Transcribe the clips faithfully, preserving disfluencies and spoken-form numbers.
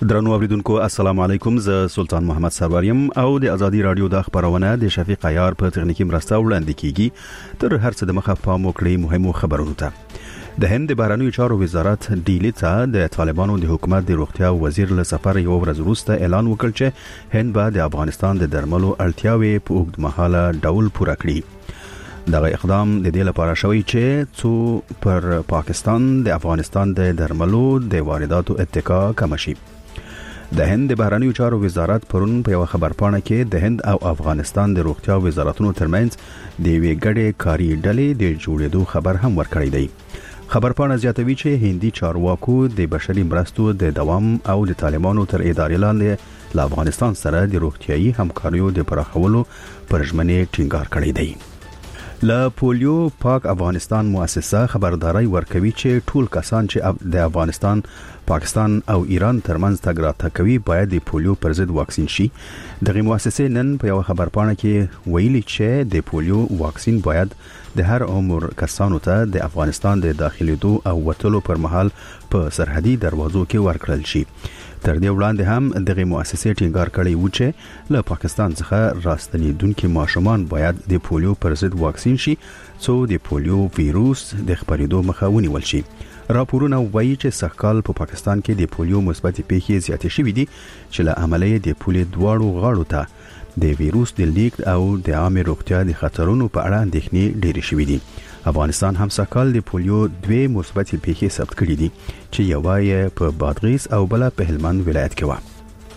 درنو اوریدونکو السلام علیکم، زه سلطان محمد سروریم او د ازادي رادیو د خبرونه د شفیق عیار په تخنیکی مرسته وړاندې کیږي. تر هر څه د مخه پام وکړئ مهمو خبرونو ته. د هند د بهرنیو چارو وزارت ډیلی ته د طالبانو د حکومت د روغتیا وزیر له سفر یو ورځ وروسته اعلان وکړ چې هند به د افغانستان د درملو اړتیاوې په اوږدمهاله ډول پوره کړي. دغه اقدام د دې لپاره شوی چې څو پر پاکستان د افغانستان د درملو د وارداتو اتکا کم شي. د هند د بهرنیو چارو وزارت پرون په یو خبرپاڼه کې د هند او افغانستان د روغتیا وزارتونو ترمنځ د یوې ګډې کاري ډلې د جوړېدو خبر هم ورکړی دی. خبرپاڼه زیاتوي چې هندي چارواکو د بشري مرستو د دوام او د طالبانو تر ادارې لاندې له افغانستان سره د روغتیايي همکاریو د پراخولو پر ژمنې ټینګار کړی دی. له پولیو پاک افغانستان مؤسسه خبرداري ورکوي چې ټول کسان چې د افغانستان، پاکستان او ایران ترمنځ تګ راتګ کوي باید د پولیو پر ضد واکسین شي. دغه مؤسسه نن په یو خبرپاڼه کې ویلي چې د پولیو واکسین باید د هر عمر کسانو ته د افغانستان د داخليدو او وټلو پر مهال په سرحدي دروازو کې ورکړل شي. تر دې وړاندې هم دغه مؤسسه ټینګار کړی و چې له پاکستان څخه راستنیدونکو ماشومان باید د پولیو پر ضد واکسین شي څو د پولیو وایروس د خپرېدو مخه ونیول شي. راپورونه وایي چې سږکال په پاکستان کې د پولیو مثبت پیښې زیاتې شوې دي چې له عملیه د پولیو دواړو غاړو ته د وایروس د لیک او د عامه روغتیا د خطرونو په اړه اندېښنې ډېرې شوې دي. افغانستان هم سږکال د پولیو دوه مثبت پیښې ثبت کړې دي چې یو یې په بادغیس او بل په هلمند ولایت کې و.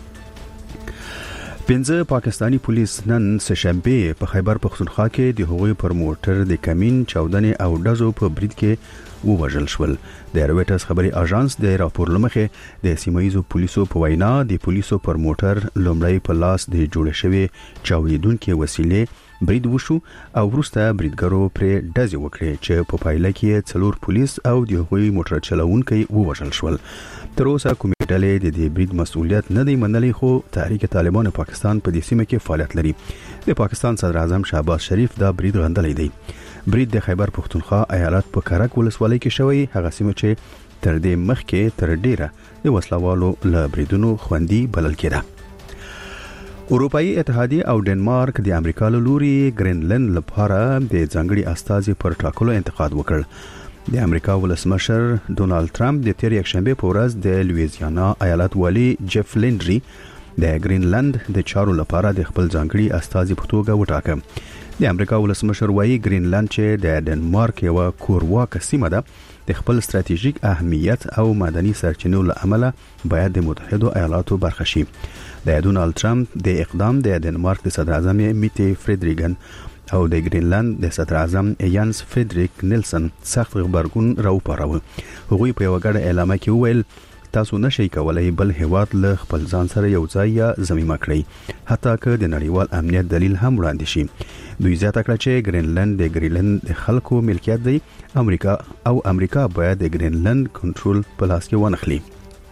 پنځه پاکستانی پولیس نن سهشنبه په خیبر پختونخوا کې د هغوی پر موټر د کمین چاودنې او ډزو په برید کې ووژل شول. د رويټرز خبري اژانس د راپور لمخې د سیمایزو پولیسو په وینا د پولیسو پر موټر لومړی په لاس د جوړ شوی چاودیدونکو وسیلې برید وشو او وروسته بریدګرو پرې ډزې وکړې چې په پایله کې څلور پولیس او د هغوی موټر چلوونکي ووژل شول. تر اوسه کومې ډلې د دې برید مسؤلیت نه دی منلی، خو تحریک طالبان پاکستان په دې سیمه کې فعالیت لري. د پاکستان صدر اعظم شهباز شریف دا برید غندلی دی. برید د خیبر پختونخوا ایالت په کرک ولسوالۍ کې شوی، هغه سیمه چې تر دې مخکې تر ډیره د وسلوالو له بریدونو خوندي بلل کېده. اروپאי اتحادیه او ډنمارک د امریکا له لوري ګرینلند لپاره د ځانګړي استازي پر ټاکلو انتقاد وکړ. د امریکا ولسمشر ډونالد ټرمپ د تیر یکشنبه په ورځ د لویزیانا ایالت والی جف لینډري د ګرینلند د چارو لپاره د خپل ځانګړي استازي په توګه وټاکه. د امریکا ولسمشر وایي ګرینلند چې د ډنمارک یو کورواکه سیمه ده د خپل ستراتیژیک اهمیت او مدني سرچینو له امله باید د متحده ایالاتو برخه شي. د ډونالد ټرمپ د اقدام د ډنمارک د صدر اعظم میټي فریدریګن او د ګرینلند د صدر اعظم یانس فریدریک نیلسن سخت غبرګون راوپاروه. هغوی په یو غړ اعلان کې وویل تاسو نشئ کولای بل هیواد له خپل ځان سره یو ځای یا ضمیمه کړئ، حتی که د نړیوال امنیت دلیل هم وړاندې شي. دوی زیاته کړه چې ګرینلند د ګرینلند د خلکو ملکیت دی، امریکا او امریکا باید د ګرینلند کنټرول په لاس کې ونخلي.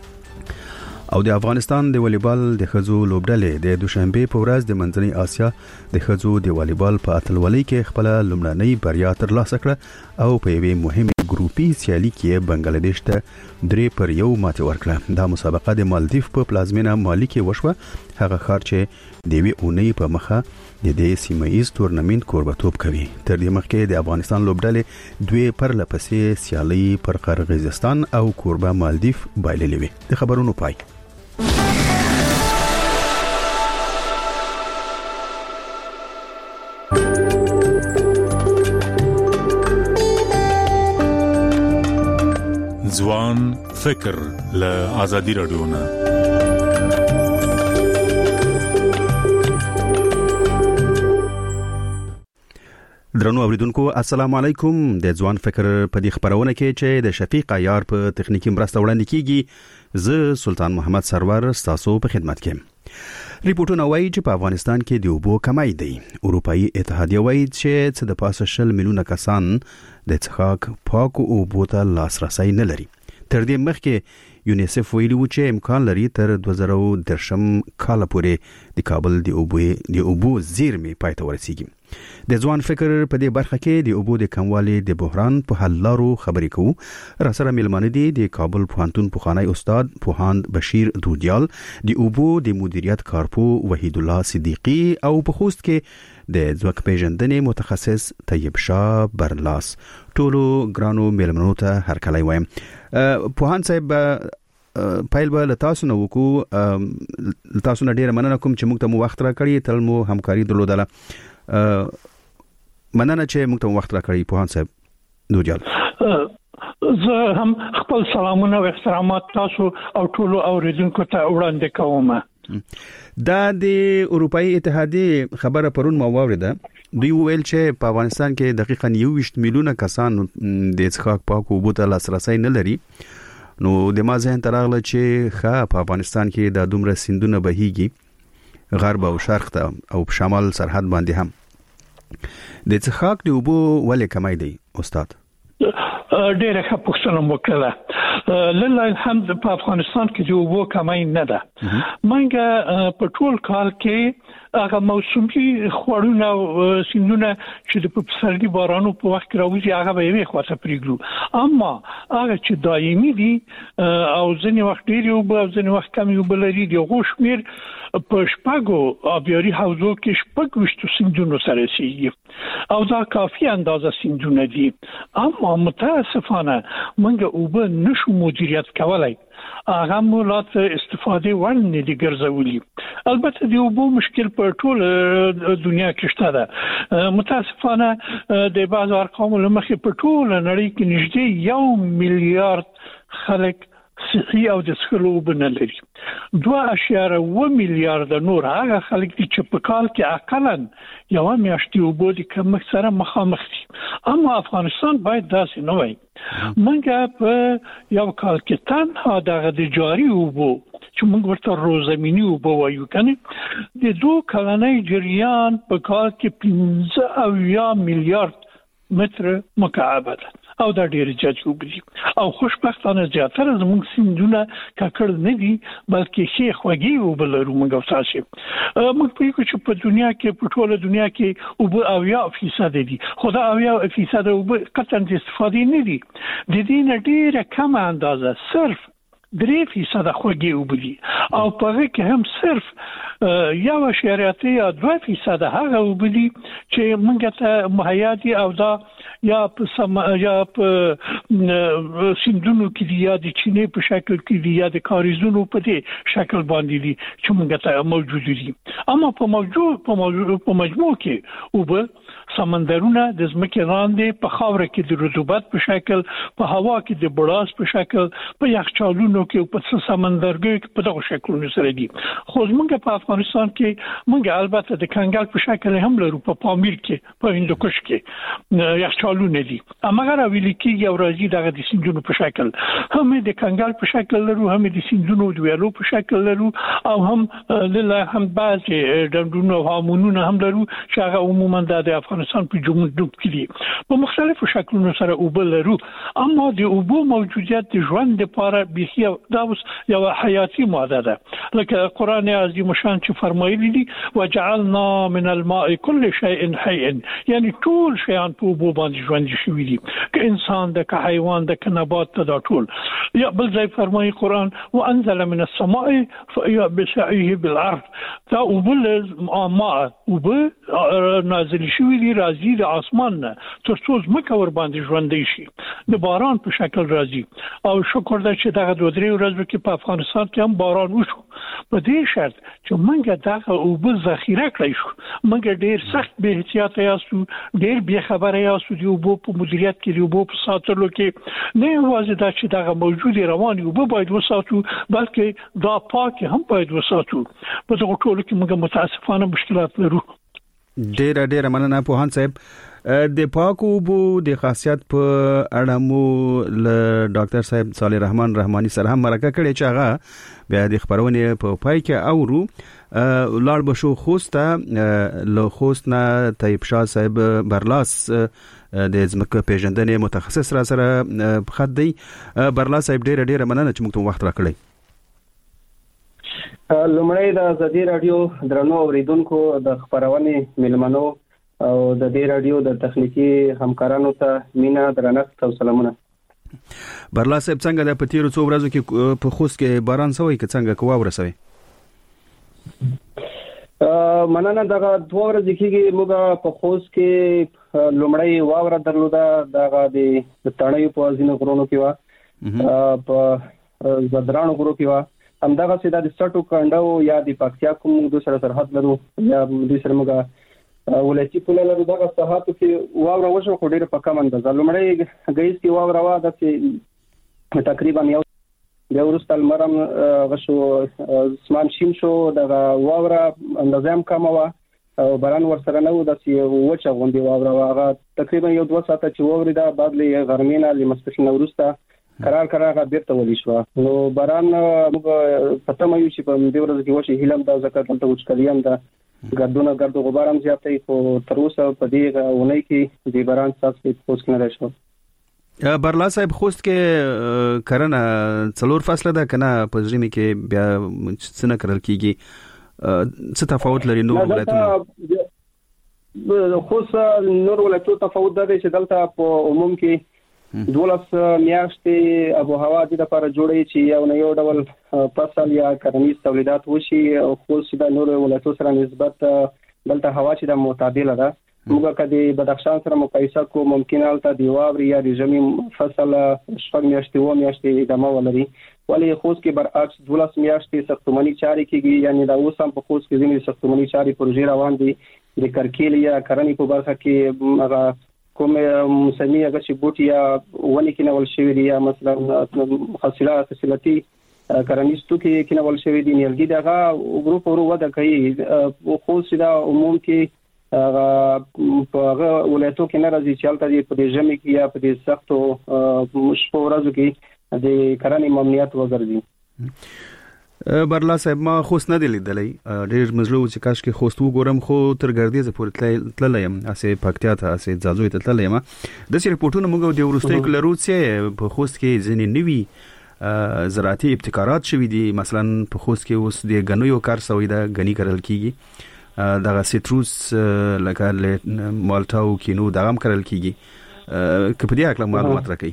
او د افغانستان د والیبال د خزو لوبډلې د دوشنبه په ورځ د منځنۍ اسیا د خزو د والیبال په اتلولۍ کې خپل لومړنۍ بریا ترلاسه کړه او په یوې مهمه ګروپي سیالي کې بنگلاديش ته درې پر یو ماتې ورکړه. دا مسابقه د مالدیف په پلازمینه مالی کې وشوه، هغه ښار چې د وی اونۍ په مخه د دې سیمایي تورنمنت کوربتوب کوي. تر دې مخکې د افغانستان لوبډلې دوی پر لپسې سیالي پر قرغیزستان او کوربه مالدیف بایللې وي. د خبرونو پای. ځوان فکر له ازادي رادیو نه. درنو اوریدونکو السلام علیکم. د ځوان فکر په دې خبرونه کې چې د شفیق عیار په تخنیکی مرسته وړاندې کیږي، زه سلطان محمد سرور تاسو په خدمت کې. ریپورتونه وایي چې په افغانستان کې د اوبو کمی دی. اروپאי اتحادیه وایي چې څه د پاسه شل میلیونه کسان د څښاک پاکو اوبو ته لاسرسي نه لري. تر دې مخکې یونیسف ویلي و چې امکان لري تر دوه زره درشم کال پورې د کابل د اوبو د اوبو زیرمې پای ته ورسیږي. د ځوان فکر په دې برخه کې د اوبو د کموالي د بحران په حل لارو خبرې کوو. را سره ملمانه دي د کابل پوهنتون پخوانی استاد پوهاند بشیر دودیال، د اوبو د مدیریت کارپو وحید الله صدیقی او په خوست کې د ځمکې پیژندنې متخصص طیب شاه برلاس. ټولو ګرانو ملمنو ته هرکلی وایم. پوهاند صاحب پایل به تاسو نو وکړو، تاسو نه ډیره مننه کوم چې موږ ته مو وخت راکړی، تل مو همکاري درلودله. مننه چې موږ ته وخت راکړی پوهاند صاحب دودیال. زه هم خپل سلامونه او احترامات تاسو او ټولو اوریدونکو ته وړاندې کوم. دا د اروپאי اتحادیه خبره پرون ما واوریده، دوی ویل چې په افغانستان کې دقیقاً یوویشت میلیونه کسان د څښاک پاکو اوبو ته لاسرسی نه لري. نو د ما ذهن ته راغله چې ښه په افغانستان کې د دومره سیندونه بهیږي غرب او شرق ته او په شمال سرحد باندې هم، د څښاک د اوبو ولې کمای دی استاد؟ ډیره ښه پوښتنه وکړه. لله الحمد په افغانستان کې د اوبو کمای نه ده. منګه په ټول کال کې هغه موسمي خوړونه او سیندونه چې د پسرلي بارانو په وخت راوځي هغه به یې خواته پریږدو، اما هغه چې دایمي دي او ځینې وخت ډیر او ځینې وخت کم یو بلري دی غوښمیر په شپږو آبیاري حوضو کې شپږ وشتو سیندونو سره رسیږي او دا کافي اندازه سیندونه دي. اما متاسفانه موږ اوبه نشو مدیریت کولای، هغه مولات استفاده ورنه دي ګرځولي. البته د اوبو مشکل په ټول دنیا کې شته ده. متاسفانه د بعض ارقامو لمخې په ټول نړۍ کې نږدې یو میلیارډ خلک صحي او د څښلو اوبه نه لري. دوه اشاریه اوه میلیارډ نور هغه خلک دي چې په کال کې اقلاً یو میاشتې اوبو د کمښت سره مخامخ دي. اما افغانستان باید داسې نه وای. موږ په یو کال کې تنها دغه د جاري اوبو چې موږ ورته روزمینی اوبه وایو کنه د دوه کلنۍ جریان په کال کې پنځه اویا میلیارډ متر مکعب ده او دا ډیر زیات اوبه دي او خوشبختانه زیاتره زموږ سیندونه ککړ نه دي بلکې شي خوږی اوبه لرو. موږ تاسو موږ په یو چې په دنیا کې په ټوله دنیا کې اوبه اویا فیصد دي، خو دا اویا فیصد اوبه قطعا استفاده نه دي. د دې نه ډیره کم اندازه صرف درې فیصد خوږی اوبه دي او په هغه کې هم صرف یو اشاریه یا دوه فیصد هغه اوبه دي چې موږ ته مهیا دي او دا یا په سم یا په سیندونو کې دي یا د چینې په شکل کې دي یا د کاریزونو په دې شکل باندې دي چې موږ ته موجود دي. اما په موجود په موجود په مجموع کې اوبه سمندرونه د ځمکې لاندې په خاوره کې د رطوبت په شکل، په هوا کې د بړاس په شکل، په یخچالونو کې او په سمندرګي کې په دغه شکلونو سره دي. خو موږ په افغانستان کې موږ البته د کنګل په شکل هم لرو، په پامیر کې په هندوکش کې یخچالونه دي، اما هغه ویل کېږي او راځي دغه د سیندونو په شکل، هم د کنګل په شکل لرو، هم د سیندونو د ویالو په شکل لرو او هم لله هم بعضي ډنډونو او هامونونه هم لرو چې هغه عموما د افغانستان په جنوب کې دي. په مختلفو شکلونو سره اوبه لرو، اما د اوبو موجودیت د ژوند لپاره به دا یو حیاتي ماده ده. لکه قرآن عظیم شان چې فرمایلی دي وجعلنا من الماء كل شيء حي، یعنی ټول شیان په اوبو باندې ژوند شوي دي، که انسان ده که حیوان ده که نبات ده دا ټول. یا بل ځای فرمایي قرآن وانزل من السماء فإذا بسعيه بالارض، دا اوبه ماء اوبه نازل شوي دي راځي د اسمان نه تر څو ځمکه ور باندې ژوندۍ شي، د باران په شکل راځي. او شکر ده چې دغه دوه درې ورځې کې په افغانستان کې هم باران وشو، په دې شرط چې موږ دغه اوبه ذخیره کړی شو. موږ ډیر سخت به احتیاط یاستو، ډیر به خبره یاستو د اوبو په مدیریت کې، د اوبو په ساتلو کې، نه یوازې دا چې دغه موجود رواني اوبه باید وساتو بلکې دا پاک هم باید وساتو. په دغه ټولو کې موږ متاسفانه مشکلات لرو. ډیر ډیر مننه پوهاند صاحب. د پاکو اوبو د خاصیت په اړه مو له ډاکټر صاحب صالح رحمان رحماني سره هم مرکه کړې چې هغه بیا د خبرونې په پای کې اورو. لاړ بشو خوست له خوست نه طیب شاه صاحب برلاس د ځمکې پیژندنې متخصص را سره خط دی. برلاس صاحب ډیر ډیر مننه چې موږ ته وخت راکړی. لومړی د ازادي رادیو درنو اوریدونکو د خبرونې ملمنو او د دې رادیو د تخنیکی همکارانو ته مینا درنښت او سلامونه. برلا صاحب څنګه د پتیرو څو ورځو کې په خوست کې باران سوی که څنګه کوه ورسوي؟ مننه. دغه دوه ورځې کېږي موږ په خوست کې لومړی واوره درلوده، دغه د تڼیو په ځینو غرونو کې وه، په زدرانو غرو کې وه، همدغسې دا د سټو کنډو یا د پکتیا کوم دوی سره سرحد لرو یا دوی سره موږ ولایتي پوله لرو، دغه ساحاتو کې واوره وشوه خو ډېره په کم اندازه. لومړی ګیز کې واوره وه داسې تقریبا یو بیا وروسته لمر هم غشو اسمان شین شو، دغه واوره اندازه هم کمه وه او باران ورسره نه و، داسې وچه غوندې واوره وه. هغه تقریبا یو دوه ساعته چې واورېده، بعد له غرمې نه له ماسپښین نه وروسته قرار قرار هغه بیرته ولي شوه. نو باران موږ په تمه یو چې په دې ورځ کې وشي، هیله هم ده ځکه دلته وچکالي هم ده، ګردونه ګرد و غبار هم زیات دی، خو تر اوسه په دې اونۍ کې د باران څاڅکي خوست کې نه دی شوی. برلا صاحب خوست کې کرنه څلور فصله ده کنه په ژمي کې بیا څه نه کرل کیږي، څه تفاوت لري نور ولایتونو؟ خوست نور ولایتونو تفاوت ده چې دلته په عموم کې دولس میاشتې ابو هوا د لپاره جوړې چې یو نه یو ډول فصل یا کرنیز تولیدات وشي. خوست د نور ولایتونو سره نسبت دلته هوا چې د معتدله ده. موږ کدي بدخشان سره مقایسه کو ممکن الته دی واوري یا د ژمي فصل شپږ میاشتې و میاشتې ادامه ولري، ولی خوست کې برعکس دولس میاشتې ساختماني چارې کیږي، یعنی دا اوس هم په خوست کې ځینې ساختماني چارې پروژې روان دي. د کرکیل یا کرنې په برخه کې هغه کوم موسمي هغه چې بوټي یا ونې کې نول شوی دي یا مثلا حاصلات حاصلاتي کرنیز توکي کې نول شوی دي، نیلګي دغه ګروپ ورو وده کوي. خوست دا عموم کې هغه په هغه ولایتو کې نه راځي چې هلته په دې ژمي کې یا په دې سختو شپو ورځو کې د کرنې ممنوعیت وګرځي. برلا صاحب ما خوست نه دی لیدلی، ډېر مزلو چې کاش کې خوست وګورم، خو تر ګردیزه پورې تللی یم، هسې پکتیا ته هسې ځاځوی ته تللی یم. داسې رپورټونه موږ د وروستیو کې لرو چې په خوست کې ځینې نوي زراعتي ابتکارات شوي دي. مثلا په خوست کې اوس د ګنیو کار سوی ده، ګنی کرل کیږي، دغه سیتروس لکه مالټا او کینو دغه هم کرل کیږي، که په دې اړه معلومات راکړئ.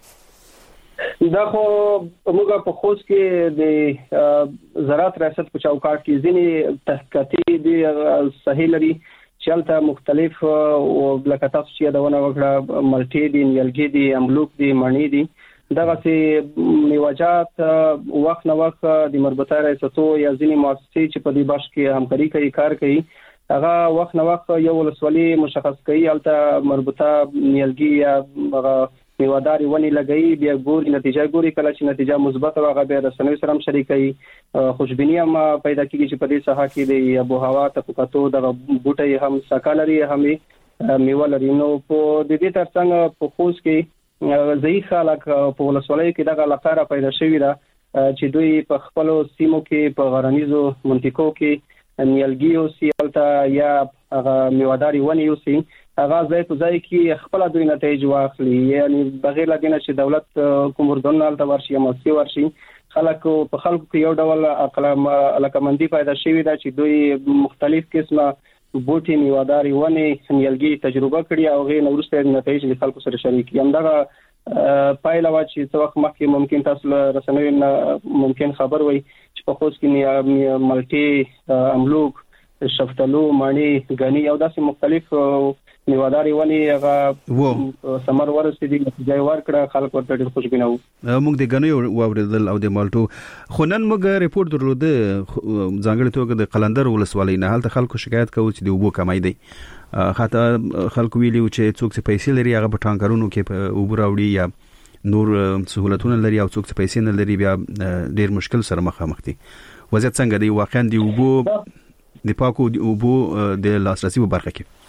دا خو موږ په خوست کې د زراعت ریاست په چوکاټ کې ځینې تحقیقاتي دي صحیح لري چې هلته مختلف او لکه تاسو چې یادونه وکړه مالټې دي، نیلګي دي، املوک دي، مڼې دي، دغه میوجات وخت نه وخت د مربوطه ریاستو یا ځینې مؤسسې چې په دې بخش کې همکاري کوي کار کوي، هغه وخت نه وخت یو ولسوالي مشخص کوي، هلته مربوطه نیلګي یا هغه میوهداري ونې لګوي، بیا ګوري نتیجه ګوري، کله چې نتیجه مثبت او هغه بیا رسنیو سره هم شریکوي. خوشبیني هم پیدا کیږي چې په دې ساحه کې د ابو هوا تفکاتو دغه بوټي هم ساکه لري، هم میوه لري. نو په دې ترڅنګ په خوست کې ځای خلک په ولسوالۍ کې دغه لپاره پیدا شوی ده چې دوی په خپل سیمو کې په غرنیزو منطقو کې نیلګي اوسي هلته یا هغه میوهداري ونې اوسي، هغه ځای په ځای کې خپل دوی نتایج واخلي، یعنی بغیر له دې نه چې دولت کوم اردن هلته ورشي یا مؤسسې ورشي، خلک په خلکو کې یو ډول علاقمندي پیدا شوې ده چې دوی مختلف قسمه بوټي میوهداري ونې نیلګي تجربه کړي او هغې نه وروسته نتایج له خلکو سره شریک کړي. همدغه پایله وه چې څه وخت مخکې ممکن تاسو له رسنیو نه ممکن خبر وئ چې په خوست کې مالټې، املوک، شفتالو، مڼې، ګني او داسې مختلف میوهداري ونې هغه ثمر ورسېدي، نتیجه ورکړه، خلک ورته ډېر خوشبینه وو. موږ د ګنیو واورېدل او د مالټو، خو نن موږ ریپورټ درلوده ځانګړې توګه د قلندر ولسوالۍ نه، هلته خلکو شکایت کوي چې د اوبو کمی دی. حتی خلکو ویلي چې څوک چې پیسې لري هغه په ټانکرونو کې اوبه راوړي یا نور سهولتونه لري، او څوک چې پیسې نه لري بیا ډېر مشکل سره مخامخ دي. وضعیت څنګه دی واقعا د اوبو د پاکو اوبو د لاسرسي په برخه کې؟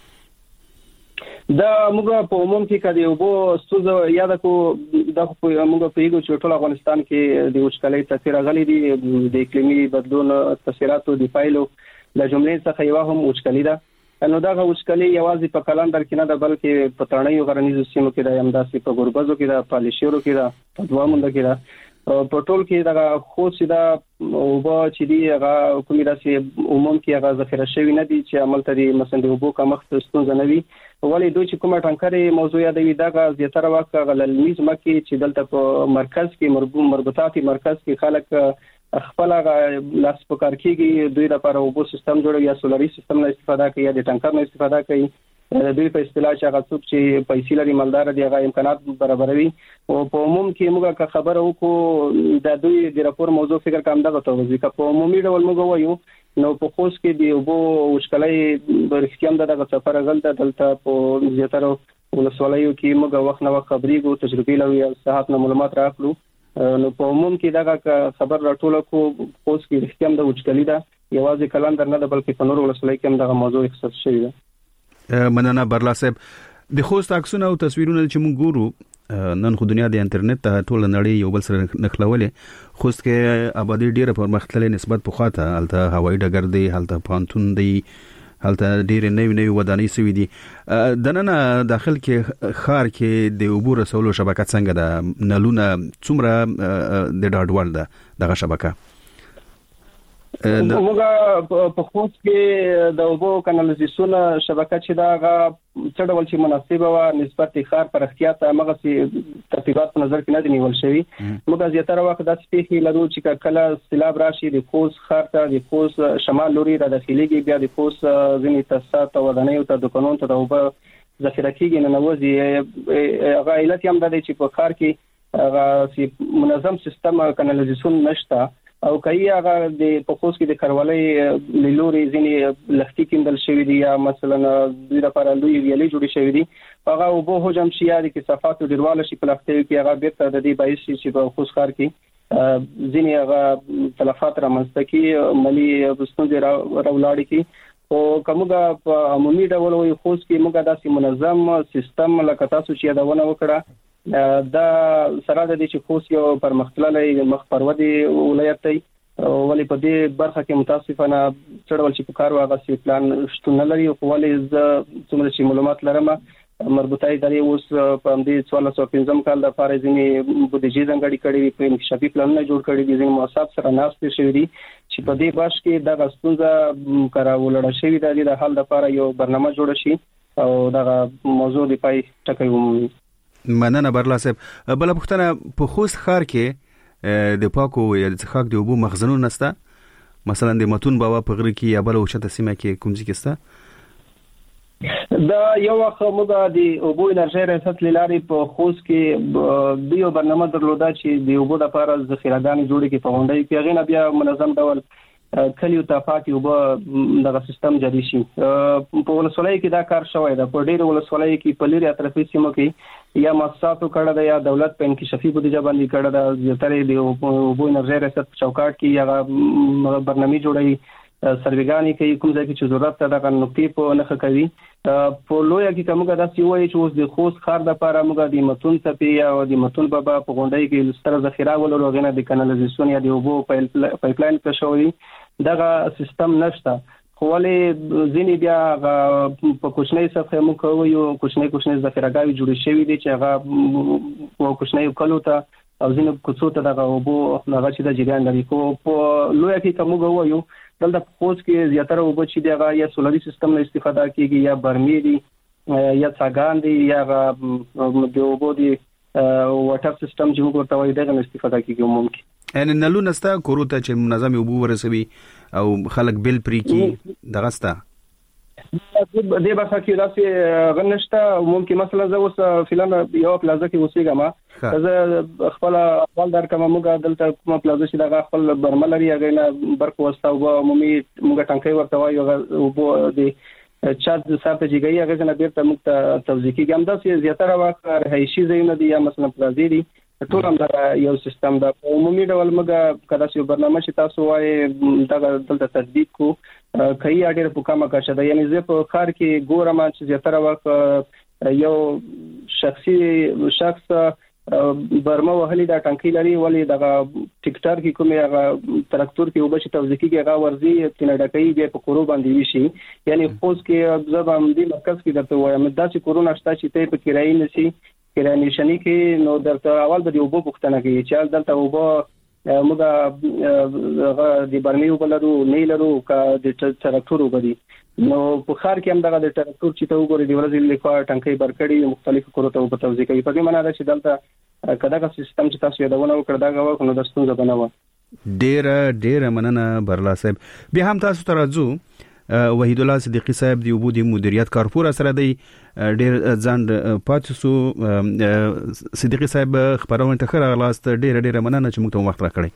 دا موږ په عموم کې کدی اوبو ستوزه یاد کو دا موږ په یو ټول افغانستان کې د وچکالۍ تاثیر غلي دي، د اقلیمي بدلون تاثیراتو د پایلو د جملې څخه یو هم وچکالۍ ده. نو دا وچکالۍ یوازې په کلندر کې نه ده، بلکې په تڼیو غرنیزو سیمو کې ده، همداسې په ګوربزو کې ده، په لیشورو کې ده، په دوامونده کې ده، په ټول کې دا خو سیدا او با چې دی هغه کومې راسي عموم کې هغه ذخیره شوی نه دي چې عمل تري مثلا د وبو کمښت ستونزه نه وي ولې دوی چې کومه ټانکرې موضوع یادوي دا زیاتره وخت غللمیز مکه چې دلته په مرکز کې مربوطاتي مرکز کې خلک خپل لاس په کار کېږي دوی لپاره وبو سیستم جوړوي یا سولري سیستم نه استفاده کوي یا د ټانکر نه استفاده کوي دوی په اصطلاح چې هغه څوک چې پیسې لري مالدار دي هغه امکانات برابروي او په عموم کې موږ خبره وکړو د دوی د راپور موضوع فکر کوم دغه توضیح کا په عمومي ډول موږ وایو نو په خوش کې دی وبو وشکلې د اختیام دغه سفر غلطه دلته په زیاتره ولسوالیو کې موږ وخت نو خبرېګو تجربې لري او صحت نه معلومات راکړو نو په عموم کې دغه خبر راټول کو خوش کې اختیام د وشکلې دا یوازې کلندر نه بلکې په نور ولسوالۍ کې هم دغه موضوع اختصاص شوی دی مننه برلا صاحب د خوست عکسونه او تصویرونه چې موږ ګورو نن خو دنیا د انټرنیټ ته ټول نړۍ یو بل سره نخلولې خوست کې آبادی ډیره پرمختللې نسبت پخواته هلته هوایي ډګر دی هلته پانتون دی هلته ډیره نوې نوې ودانۍ سوي دي د نن داخل کې خار کې د عبور رسولو شبکه څنګه ده نلونه څومره د ډاډوال ده دغه شبکه موږ په خوست کې د اوبو کانالیزاسیون شبکه چې دا غا څډول چې مناسبه و نسبت خار پر احتیاط هغه سي ترتیبات په نظر کې نه دي نیول شوی موږ زیاتره وخت د سپیخي لرو چې کله سیلاب راشي د خوست خار ته د خوست شمال لوري را داخليږي بیا د خوست ځینې تاسو ودانۍ او د قانون ته د اوبو ذخیره کېږي نه نوځي هغه علت هم د چې په خار کې هغه سي منظم سیستم کانالیزاسیون نشته او کای هغه د پخوس کې د کروالۍ لوري ځینې لختي کېندل شوی دی یا مثلا د لپاره لوی ویلې جوړې شوی دي هغه وبو هجم شي یا د کثافات ډیرواله شي په لختي کې هغه بیرته د دې بایس چې په پخوس خار کې ځینې هغه تلفات رامنځته کی ملي بستون راولاړي کی او کومه په عمومي ډول وي خوش کې موږ داسې منظم سیستم لکه تاسو چې دا ونه وکړه دا سره د دې چې خوش یو پرمختللې مخ پرودي ولایت دی ولې په دې برخه کې متاسفانه څړول چې په کار واغ سي پلان شتون لري او ولې ز څومره چې معلومات لرم مربوطه ادارې اوس په دې څوارلس سوه پنځم کال د لپاره ځینې بودیجې ځانګړې کړې په انکشافي پلانونه جوړ کړي دي ځینې مؤسسات سره ناست شوي دي چې په دې باش کې د غستونزه کراولړ شوی د حل لپاره یو برنامه جوړ شي او دغه موضوع دی پای ټکی ومومي مننه برلا صاحب بل پختنه په خوست خار کې د پاکو یا د څښاک د اوبو مخزنونه نسته مثلا د متون بابا په غره کې یا بل اوچته سیمه کې کوم ځای کې سته دا یو وخت موږ د اوبو انرژي ریاست لاري په خوست کې د یو برنامه درلوده چې د اوبو د لپاره ذخیرهګانې جوړې کې په غونډې کې غینه بیا منظم ډول کلیو ته پاتې وب دغه سیستم جاری شي په ولسوالۍ کې دا کار شوی دا په ډېر ولسوالۍ کې په لري اطرافي سیمو کې یا مؤسساتو کړه دا یا دولت په انکشافي بودیجه باندې کړه دا زیاتره دی وبو انرژي ریاست چوکاټ کې یا برنامه جوړي سرویګانی کوي کوم ځای کې چې ضرورت ده د نقطې په نخښه کوي په لویا کې کومه دا سی وایي چې اوس د خوست خار د لپاره موږ د متون څپې یا د متون بابا په غونډۍ کې ستر ذخیره ولرو غنه د کانالیزاسیون یا د اوبو پایپ لاین په شوی دغه سیستم نشته خو ولې ځینې بیا په کوچنۍ سطح موږ کوو کوچنۍ کوچنۍ ذخیرهګاوې جوړې شوې دي چې هغه په کوچنۍ کلو ته او ځینې کوڅو ته دغه اوبو هغه چې د جریان لري کو په لویا کې کوم وایو دلته خوست کې زیاتره اوبه چې دغه یا سولري سیستم نه استفاده کیږي یا برمې دي یا څاګان دي یا د اوبو دي واټر سیستم چې موږ ورته وایو دغه استفاده کیږي ممکن ان نلو نستا کوروته چې منظم اوبو ورسوي او خلک بل پری کی دغه ستا دې برخه کې داسې غنښت ممکن مثلا زه اوس فلان یو پلازه کې اوسېږم زه خپل خپل در کوم موږ دلته کوم پلازه چې دغه خپل برملري هغه نه برق وستا او عمومي موږ ټانکۍ ورته وایو او د چات سره جګي هغه نه بیرته موږ توضیح کې هم داسې زیاتره وخت رهایشي ځایونه دي یا مثلا پلازې دي ټول هم دا یو سیستم دا عمومي ډول موږ کدا چې برنامه چې تاسو وایي دا دلته تطبیق کو کوي اړ په کومه کا شته یعنی زه په خار کې ګورم چې زیاتره وخت یو شخصي شخص برمه وهلي دا ټانکۍ لري ولی دا ټیکټر کې کومه هغه تراکتور کې وبشي توزیع کې هغه ورزي تنه ډکې به په کورو باندې وشي یعنی خوش کې ځبام دي مرکز کې درته وایم دا چې کورونا شته چې ته په کرایي نشي سکرانیشنی کې نو درته اول د یو بو پښتنه کې چې دلته وبو موږ د برمیو بلرو نه لرو کا د تراکتورو غدي نو په خار کې هم دغه د تراکتور چې ته وګورې د ورځې لیکوا ټانکې برکړي مختلفو کورته په توزیع کوي په دې معنی دا چې دلته کداغه سیستم چې تاسو یادونه وکړه دا غواړم نو د ستونزه بنوي ډېر ډېر مننه برلا صاحب. بیا هم تاسو ترازو وحید الله صدیقی صاحب دی وبو د مدیریت کارپور سره دی ډېر ځان پاتسو صدیقی صاحب خبرونه ټکر غلاست ډېر ډېر مننه چې موږ ته وخت راکړی.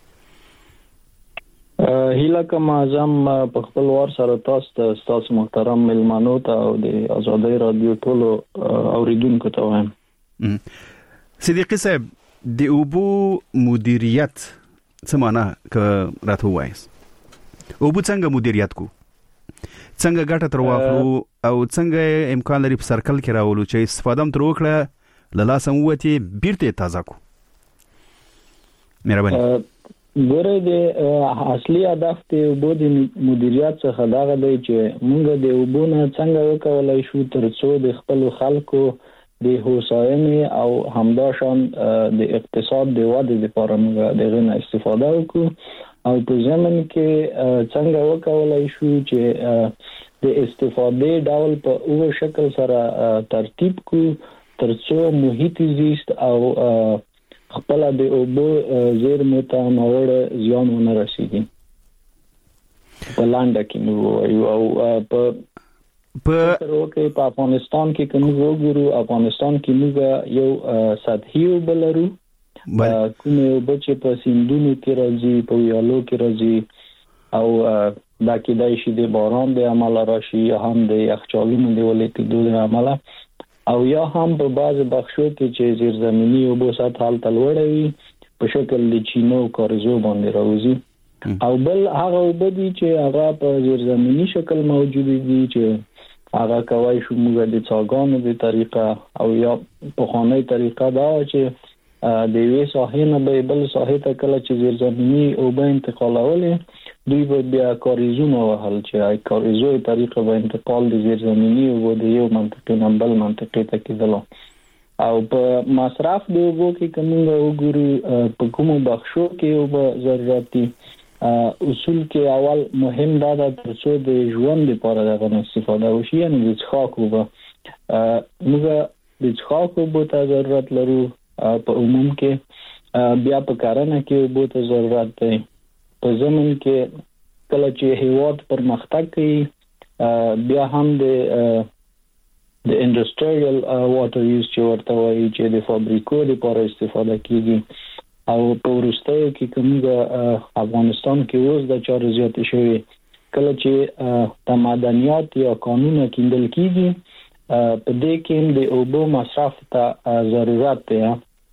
هیله کوم اعظم په خپل وار سره تاسو تاسو محترم ملمانو ته او د آزادۍ رادیو ټولو اوریدونکو ته وایم. صدیقی صاحب د وبو مدیریت څه معنا ک راته وایس وبو څنګه مدیریت کو څنګه ګټه تر واخلو او څنګه امکان لري په سرکل کې راولو چې استفاده تر وکړه له لاسه موتی بیرته تازه کو. مهرباني. ګوره د اصلي هدف د وبو د مدیریت څخه دا دی چې موږ د وبو نه څنګه وکولای شو ترڅو د خپل خلکو د هوساینې او همداشان د اقتصاد د ودې لپاره موږ دغه نه استفاده وکړو او په ځمن کې څنګه وکولای شو چې د استفادې ډول په او شکل سره ترتیب کو ترڅو محیط زیست او خپل د اوبو زیر متنوع زیان ونه رسیږي. په لاندې کې نو او په په تروکه په افغانستان کې کوم وګورو افغانستان کې موږ یو سطحي وبلرو کومه بچې په سیندونو کې راځي په ویالو کې راځي او دا کې دای شي د باران د عمل راشي یا هم د یخچالونو د ولېدو د عمل او یا هم په بعض بخشو کې چې زیرزمینی او بو سطح حالت لوړوي په شکل د چینو کارزو باندې راوځي او بل هغه وبدي چې هغه په زیرزمینی شکل موجود دي چې هغه کوي شو موږ د څاګانو د طریقه او یا په خانه طریقه دا چې د وی ساحې نه به بل ساحې ته کله چې زیرزمینی او به انتقالولې دوی به بیا کاریزونه وهل چې کاریزوی طریقه به انتقال د زیرزمینی او د یو منطقې نه بل منطقې ته کېدل او په مصرف د اوبو کې کومه وګوري په کومو بخشو کې او به ضرورتي اصول کې اول مهم دا ده ترڅو د ژوند لپاره دغه استفاده وشي یعنی د څښاک اوبه موږ د څښاک اوبو ته ضرورت لرو په عموم کې بیا په کارنه کې اوبو ته ضرورت دی په زمن کې کله چې هیواد پرمختګ کوي بیا هم د د انډستریال واټر یوز چې ورته وایي چې د فابریکو لپاره استفاده کیږي او په وروستیو کې کومه افغانستان کې اوس د چارو زیات شوی کله چې د معدنیات یا قانون کېندل کیږي په دې کې د اوبو مصرف ته ضرورت دی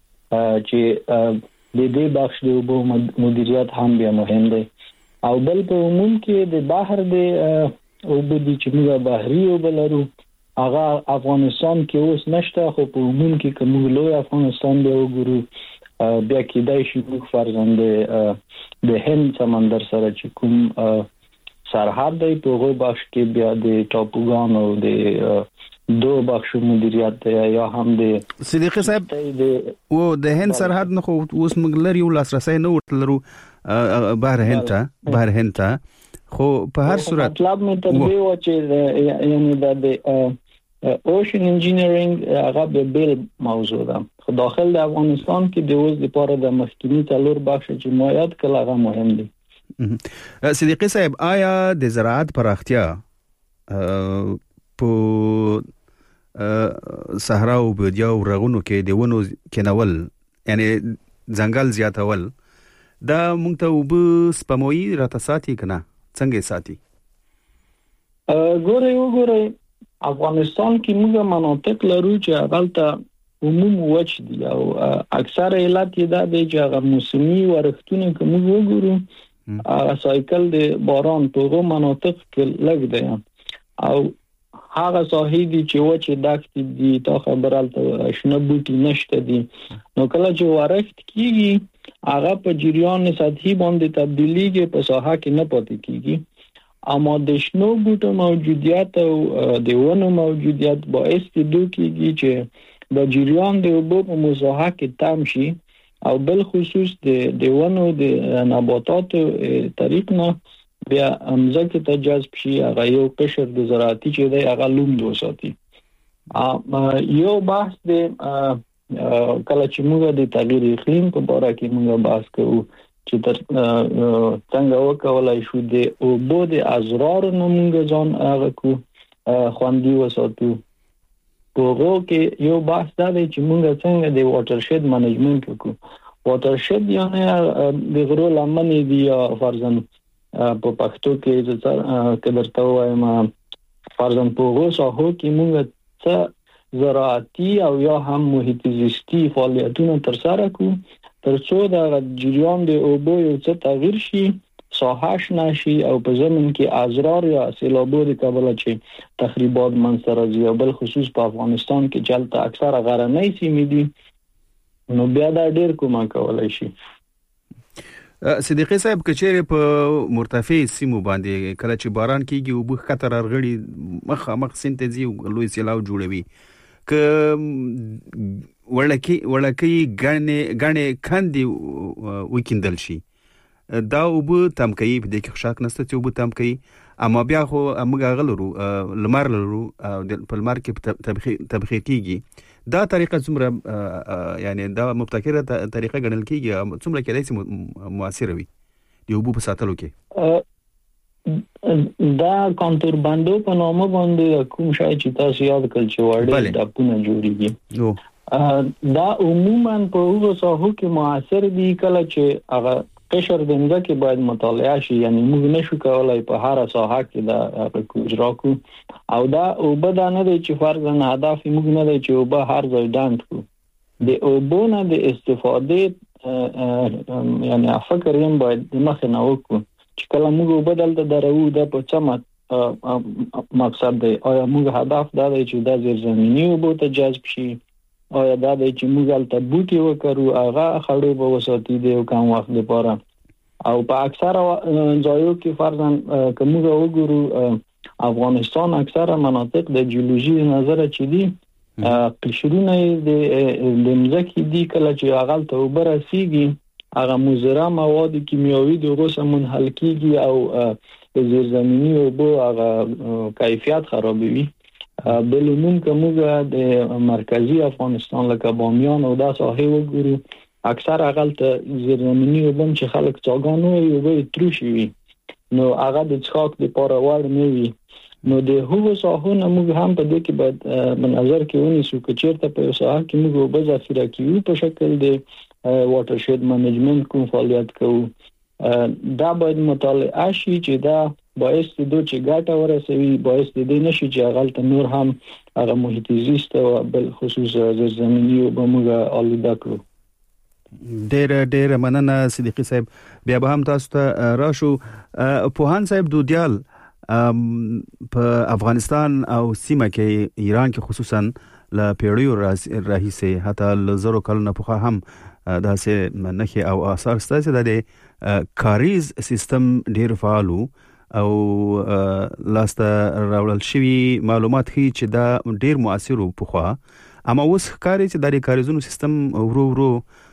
چې د دې بخش د اوبو مدیریت هم بیا مهم دی او بل په عموم کې د بحر د اوبو د چې موږ بحري اوبه لرو هغه افغانستان کې اوس نشته خو په عموم کې کوم لوی افغانستان دی وګورو بیا کېدای شي موږ فرضاً د هند سمندر سره چې کوم سرحد دی په هغه بخش کې بیا د ټاپوګانو د دو بخش مدیریت دی یا هم د صدیقی صاحب او د هند سرحد نه خو اوس موږ لري یو لاسرسي نه ورتلرو بهر هند ته بهر هند ته خو په هر صورت مطلب مې تر دې و چې یعنی د اوشن انجینیرینګ هغه به بل موضوع ده خو داخل د افغانستان کې د اوس لپاره د مخکینی تلور بخش چې مایات کله هغه مهم دي. صدیقی صاحب آیا د زراعت پراختیا په صحرا او بادیا او رغونو کې د ونو کېنول یعنی ځنګل زیاتول دا موږ ته وب سپموي راته ساتي کنه څنګه ساتي؟ ګوره یو ګوره افغانستان کې موږ مناطق لرو چې هغه عموم وچ دي او اکثر علت یې دا دی چې هغه موسمي ورښتونه کوم وګورو هغه سایکل د باران په هغو مناطق کې لګ دی او هغه ساحې دي چې وچې دښتې دي تا خبرالته شنه بوټي نشته دي نو کله چې ورښت کیږي هغه په جریان سطحي باندې تبدیلیږي په ساحه کې نه پاتې کیږي اما د شنو بوټو موجودیت او د ونو موجودیت باعث دي کیږي چې د جریان د اوبو په مساحه کې تام شي او بل خصوص د دیوانو د نباتاتو طریق نه بیا امزکه ته جذب شي. هغه یو قشر د زراعتي چې دی هغه لوند وساتي. یو بحث د کله چې موږ د تغییر اقلیم په اړه کې موږ بحث کوو چې تر څنګه وکولای شو د اوبو د ازرار نه موږ ځان هغه کو خوندي وساتو. په هغه کې یو بحث دا دی چې موږ څنګه د واټر شید منیجمنت وکړو. واټر شید یعنی د غرو لمنې دی یا فرضاً په پښتو کې چې کدرته وایم فرضاً په هغه ساحو کې موږ څه زراعتي او یا هم محیط زیستی فعالیتونه ترسره کوو ترڅو د جریان د اوبو یو څه تغییر شي، ساحه شنشي او په زمين کې ازرار یا سیلابو د کابل چې تخریبات منځته راځي او بل خصوص په افغانستان کې چلته اکثره غرنۍ سیمې دي نو بیا دا ډیر کومه کولای شي. صدیقی صاحب کچېره په مرتفع سیمو باندې کله چې باران کیږي او بخ خطر ارغړي مخ مخ سنتزي لوی سیلاو جوړوي ک ورلکی ورلکی غنې غنې کاندي وکیندل شي دا وب تم کوي په دې کې شک نشته چې وب تم کوي اما بیا خو موږ غلرو لمر لرو په لمر کې تبخیر کیږي. دا طریقه څومره یعنی دا مبتکره طریقه ګڼل کیږي څومره کېدای شي موثر وي دی وب په ساتلو کې؟ دا کانتور باندې په نامه باندې کوم شای چې تاسو یاد کړئ چې وړي د پونه جوړیږي دا عموما په هغه ساحو کې موثر دي کله چې هغه قشر د ځمکې باید مطالعه شي. یعنی موږ نشو کولای په هر ساحه کې دا اجرا کو او دا اوبه دا نه دی چې فرضاً هدف موږ نه دی چې اوبه هر ځای ډاند کو. د اوبو نه د استفاده یعنی فکر یې باید د مخ نه وکړو چې کله موږ بدل ته درو د په چمت مقصد دی. آیا موږ هدف دا دی چې د زیرزمینی اوبو ته جذب شي؟ آیا دا دی چې موږ البته بوټي وکړو هغه خړو به وساتي دی او کوم وخت لپاره او په اکثره ځایو کې فرضاً کوم وګورو افغانستان اکثره مناطق د جیولوژي نظر چې دي قشرونه د دمځکې دي کله چې هغه ته وبرسیږي هغه مضره مواد کیمیاوي دغه سمون حل کیږي او زیرزمینی اوبو هغه کیفیت خرابوي. بل عموم کومه د مرکزی افغانستان لکه بامیان او دا ساحه وګورو اکثر اقل ته زیرزمینی وبم چې خلک څاګانو یو به تروشي وي نو هغه د څاک د پاره وړ نه وي. نو د هغو ساحو نه موږ هم په دې کې باید منظر کې ونیسو چې چیرته په ساحه کې موږ وب ذخیره کیو په شکل د واټر شید منیجمنت کوم فعالیت کوو. دا باید مطالعه شي چې دا باعث د دوی چې ګټه ورسوي باعث د دې نشي چې هغه ته نور هم هغه محیط زیست او بل خصوص زیرزمینی او بموږ آلوده کړو. ډېر ډېر مننه صدیقی صاحب. بیا به هم تاسو ته راشو. پوهان صاحب دودیال په افغانستان او سیمه کې ایران کې خصوصا ل پیړیو راهیسه حتی ل زرو کلونو په هم دا سه نخي او اثر ستاسو د کاریز سیستم ډیر فعالو او لاسته راوړل شوی معلومات هي چې دا ډیر موثر په خوا اما اوس کاری چې د کاریزونو سیستم ورو ورو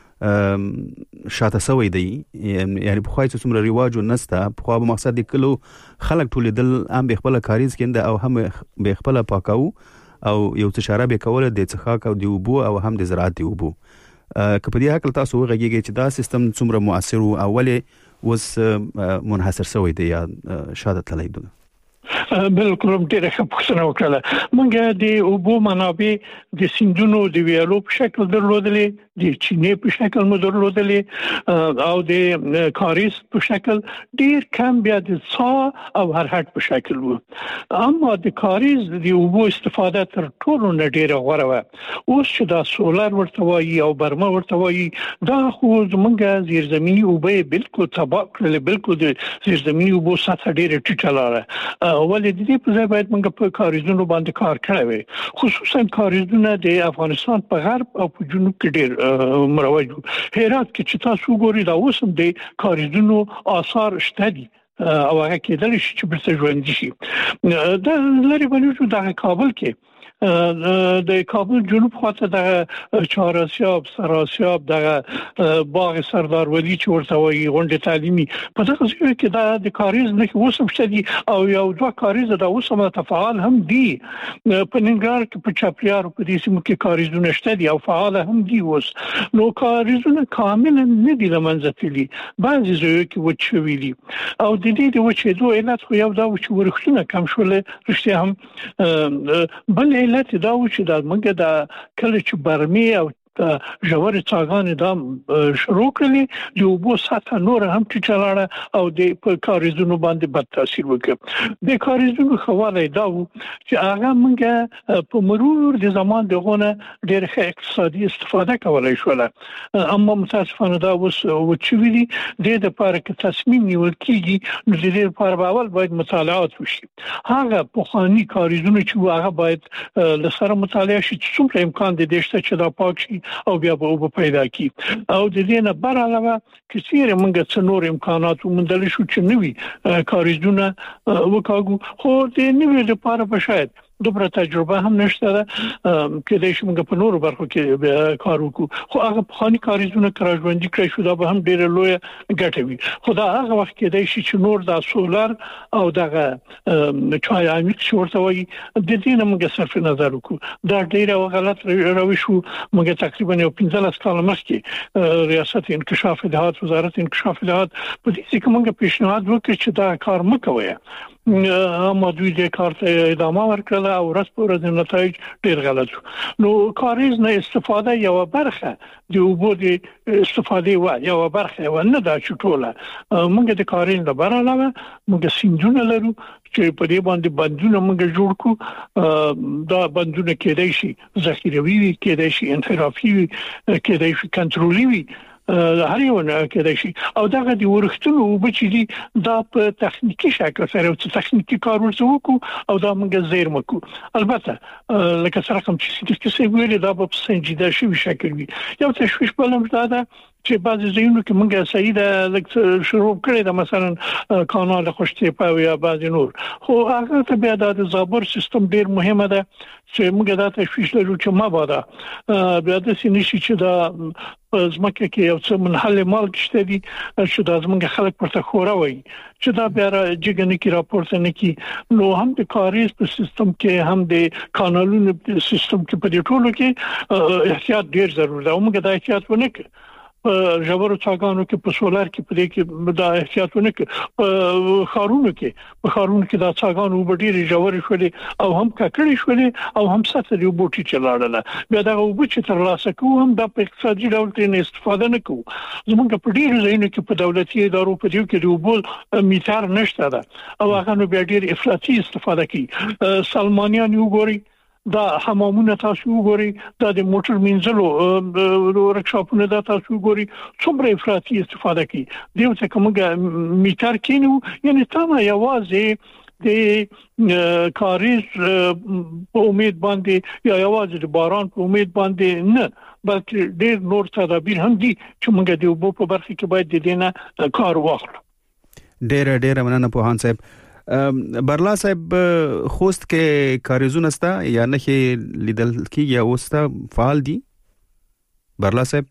شاته سوی دی. یعنی په خوا چې څومره ریواج نسته په خوا به مقصد کلو خلک ټول دل ام به خپل کاریز کېنده او هم به خپل پاکاو او یو څه شراب کوله د څخاک او دی وبو او هم د زراعت دی وبو که په دې حق تاسو وغږیږئ چې دا سیستم څومره موثر او اوله وس منحصر شوی دی یا شاده تللی دی؟ بالکل ډیره ښه پوښتنه وکړه. موږ د اوبو منابع د سیندونو د ویالو په شکل درلودلې، د چینې په شکل مو درلودلې او د کاریز په شکل ډیر کم بیا د څا او هرهټ په شکل وو. اما د کاریز د اوبو استفاده تر ټولو نه ډیره غوره وه. اوس چې دا سولر ورته وایي او برمه ورته وایي دا خو زمونږ زیرزمینی اوبه بالکل تباه کړل. بالکل د زیرزمینی اوبو سطح ډیره ټیټه لاره ولې د دې په ځای باید موږ په کاریزونو باندې کار کړی وي. خصوصا کاریزونه د افغانستان په غرب او په جنوب کې ډېر مروج وو. هرات کې چې تاسو وګورئ دا اوس هم د کاریزونو آثار شته دي او هغه کېدل شي چې برسه ژوندي شي. د لری باندې د کابل کې د کابل جنوب خواته د چهارسیاب سراسیاب د باغ سردار ولی چې ورته وایي غونډه تعلیمي په دغه ځای کې د کاریز نه اوسم شتي او یو دوه کاریز د اوسم تفاعل هم دي په ننګرهار کې په چاپریار په دې سیمه کې کاریزونه شته دي او فعال هم دي اوس نو کاریزونه کامل نه دي لمنځه تللي بعضي ځایو کې وچوي دي او د دې د وچېدو علت خو یو دا چې ورښتونه کم شول رښتیا هم بل علت دا و چې د موږ د کله چې برمي او ژورې څاګانې دا شروع کړلې د اوبو سطح نور هم ټیټه او د په کاریزونو باندې بد تاثیر وکړ د کاریزونو خواله دا و چې هغه موږ په مرور د زمان دغه ډېر ښه اقتصادي استفاده کولای شو اما متاسفانه دا اوس وچوي دي د لپاره کې تصمیم نیول کیږي نو د دې لپاره به اول باید مطالعات وشي هغه په خاني کاریزونو چې هغه باید لسره مطالعه شي چې څومره امکان دي چې دا پاک شي او بیا به وب پیدا کی او د دې نه بر علاوه کثیر موږ څو نور امکانات ومندل شو چې نوي کاریزونه وکاګو خو د نوي لپاره په شاید دوباره تجربه هم نشته ده کله چې موږ په نور برخو کې کار وکړو خو هغه خاني کاریزونه کراژوندي کړی شو دا به هم ډیره لوی ګټه وي خو دا هغه وخت کې دی چې نور د سولر او دغه چای عمیق شورته وي د دې نه موږ صرف نظر وکړو دا ډیره غلط روش شو موږ تقریبا یو پنځه کال مخکې ریاست انکشاف دهات وزارت انکشاف دهات په دې کې موږ پیشنهاد وکړ چې دا کار مکوي اما دوی د کار ته ادامه ورکړه او ورځ په ورځ نتایج ډیر غلط نو کاریز نه استفاده یو برخه د اوبو د استفاده و یو برخه و نه دا چټوله موږ د کاریز د بار علاوه موږ سیندونه لرو چې په دې باندې بندونه موږ جوړ کو دا بندونه کېدای شي ذخیروي کېدای شي انحرافي کېدای شي کنټرولي وي هر یو نه کېدای شي او دغه د ورښتونو وبچې دي دا په تخنیکی شکل سره او تخنیکی کار ورسوکو او دا موږ زیر مکو البته لکه سره کوم چې څه ویل دا په سنجیده شوی شکل وي یو تشویش بلم دا چې بعضی ځایونو کې موږ سیده لکه شروع کړی دا مثلا کانال خوشتیپه او یا بعضی نور خو هغه ته بیا د زابر سیستم ډیر مهمه ده چې موږ دا تشویش لرو چې ما بادا بیا د سینې چې دا زمکه کې یو څه منحل مال کشته دي چې دا زمونږ خلک پرته خورا وي چې دا بیا جګنه کې راپورته نه کی نو هم د کاریز په سیستم کې هم د کانالونو په سیستم کې په دې ټولو کې احتیاط ډیر ضروري ده او موږ دا احتیاط ونه کړو په ژورو څاګانو کې په سولر کې په دې کې دا احتیاطونه کې په خارونو کې په خارونو کې دا څاګانو وبډيري ژورې شولې او هم ککړې شولې او هم ساتل یو بوټي چلاړل بیا دا وب چې تر لاسه کوو هم د اقتصادي ډول ترې استفاده نه کوو زمونږ په ډیرو ځایونو کې په دولتي ادارو په دې کې د وبول میټر نشته ده او هغه نو بیا ډیر افراطي استفاده کوي سلمانیان یو ګوري دا حمامونه تاسو وګورئ دا د موټر منځلو ورکشاپونه دا تاسو وګورئ څومره افراطي استفاده کوي دیو څه کومه میټر کینو یعنی تمه یوازې د کاریز په امید باندې یا یوازې د باران په امید باندې نه بلکې ډېر نور تدابیر هم دي چې موږ د اوبو په برخه کې باید د دینه کار واخلو ډېر ډېر مننه په هان صاحب برلا صاحب خوست کې کاریزونه ستا یا نه کې لیدل کې یا اوستا فعال دي برلا صاحب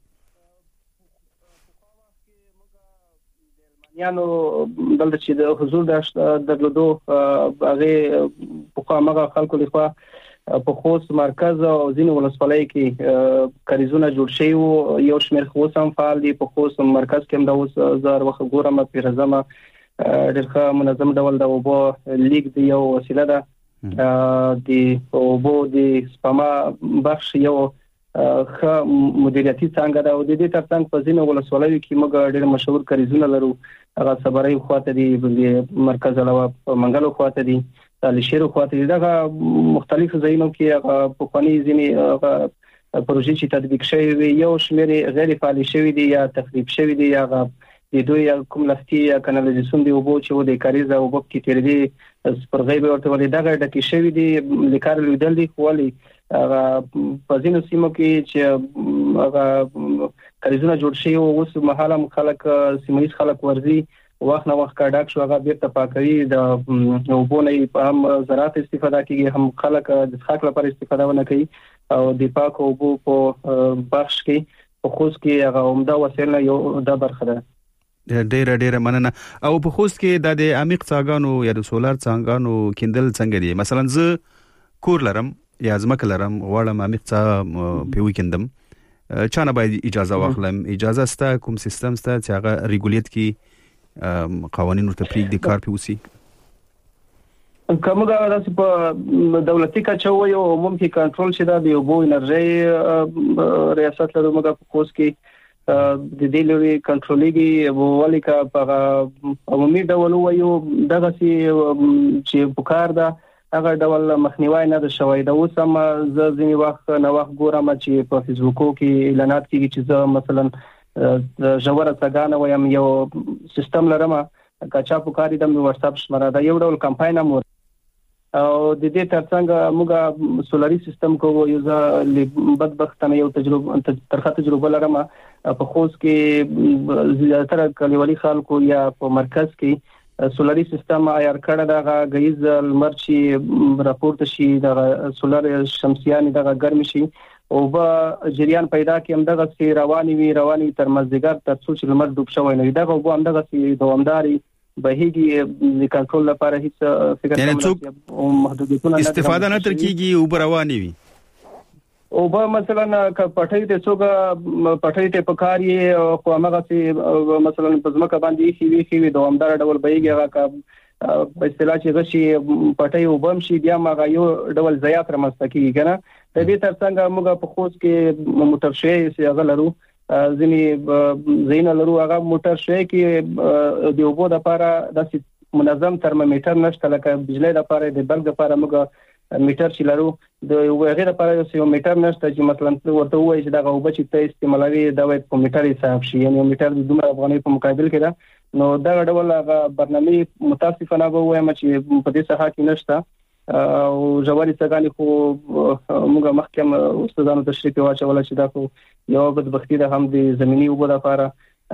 یانو دلته چې د حضور د درلودو هغه په کومه خلکو لخوا په خوست مرکز او ځینې ولسوالۍ کې کاریزونه جوړ شوي وو یو شمېر خوست هم فعال دي په خوست مرکز کې هم د اوس زار وخت ګورم پیرزمه ډېر منظم ډول د اوبو لیک دی یو وسیله ده د اوبو د سپما بخش یو ښه مدیریتي څنګه ده او د دې ترڅنګ په ځینو ولسوالۍ کې موږ ډېر مشهور کاریزونه لرو هغه صبرای خواته دي د مرکز علاوه منګلو خواته دي تالشيرو خواته دي دا مختلف ځایونو کې هغه په خاني ځینې پروژې چې تطبیق شوی یو شمېر غیر فعال شوی دي یا تخریب شوی دي یا د دوی کوم لفتي یا کانالیزاسیون دی وبو چې د کاریز او وب کې تیر دي سپرغې به ورته ولې دا ډکه شوی دي لیکار لیدل دي خولي هغه په ځینو سیمو کې چې هغه کاریزونه جوړ شي او اوس مهاله خلک سیمایي خلک ورزي وخت نه وخت کډاک شو هغه بیرته پاکوي د وبونه په هم زراعت استفاده کوي هم خلک د څښاک لپاره استفاده ونه کوي او د پاکو وبو په بخش کې په خوست کې هغه عمده وسیله یو د برخه ده. ډېر ډېر مننه. او په خوست کې د عمیق څاګانو یا د سولر څاګانو کیندل څنګه دي؟ مثلا زه کور لرم یا ځمکه لرم غواړم عمیق څا په وکندم، چانه باید اجازه واخلم؟ اجازه ستا کوم سیستم ستا چې هغه ریګولیټ کی قوانین ورته پریږدي کار په وسی؟ کومه دا چې په دولتي کچه وایو ممکن کنټرول شي د یو انرژي ریاست لرو موږ په خوست کې د دې لوري کنټرولېږي ولی کا په عمومي ډول وایو دغه چې په کار ده هغه ډول مخنیوي نه ده شوی. دا اوس هم زه ځینې وخت نه وخت ګورم چې په فیسبوک کې اعلانات کیږي چې زه مثلا ژوره څنګه وایم یو سیستم لرم کچا په کاری د واتساپ شماره دا یو ډول کمپاین مو او د دې ترڅنګ موږ سولاري سیستم کوو. یو ځل بدبختانه یو تجربه ترخه تجربه لرم په خوست کې زیاتره کلیوالي خلکو یا په مرکز کې سولاري سیستم عیار کړه دغه غیز المرچی راپورته شي دغه سولر شمسیان دغه ګرم شي او به جریان پیدا کې هم دغه سی رواني وی رواني تر مزدګر تر څو چې لمر ډوب شوی نه دغه وو هم دغه سی دوامداري بهيږي د کنټرول لپاره هیڅ فکر نه او محدودیتونه استفاده نه تر کیږي او رواني وي او به مثلا ک پټای ته څوګه پټای ته پکاري او هغه چې مثلا په ځمکه باندې شي وی شي دوامدار ډول بهيږي هغه کا په اصطلاح چې غشي پټای وبم شي بیا ما یو ډول زیات رامسته کیږي کنه. د دې ترڅنګ موږ په خوست کې موټر شوي چې هغه لرو ځینې زین لرو هغه موټر شوي کې د اوبو د لپاره د منظم ترمامیټر نشته لکه بجلی د لپاره د بلګ لپاره موږ میټر چې لرو د یو غیر لپاره یو میټر نشته چې مثلا ورته وایي چې دا اوبه چې ته استعمالوي دا وایي په میټر حساب شي یعنی میټر د دومره افغاني په مقابل کې ده نو دا ډول هغه برنامه متاسفانه به وایم چې په دې څخه کې نشته او ژوري څنګه خو موږ مخکې استادانو تشریح واچول چې دا خو یو بدبختی ده هم د زمینی اوبو لپاره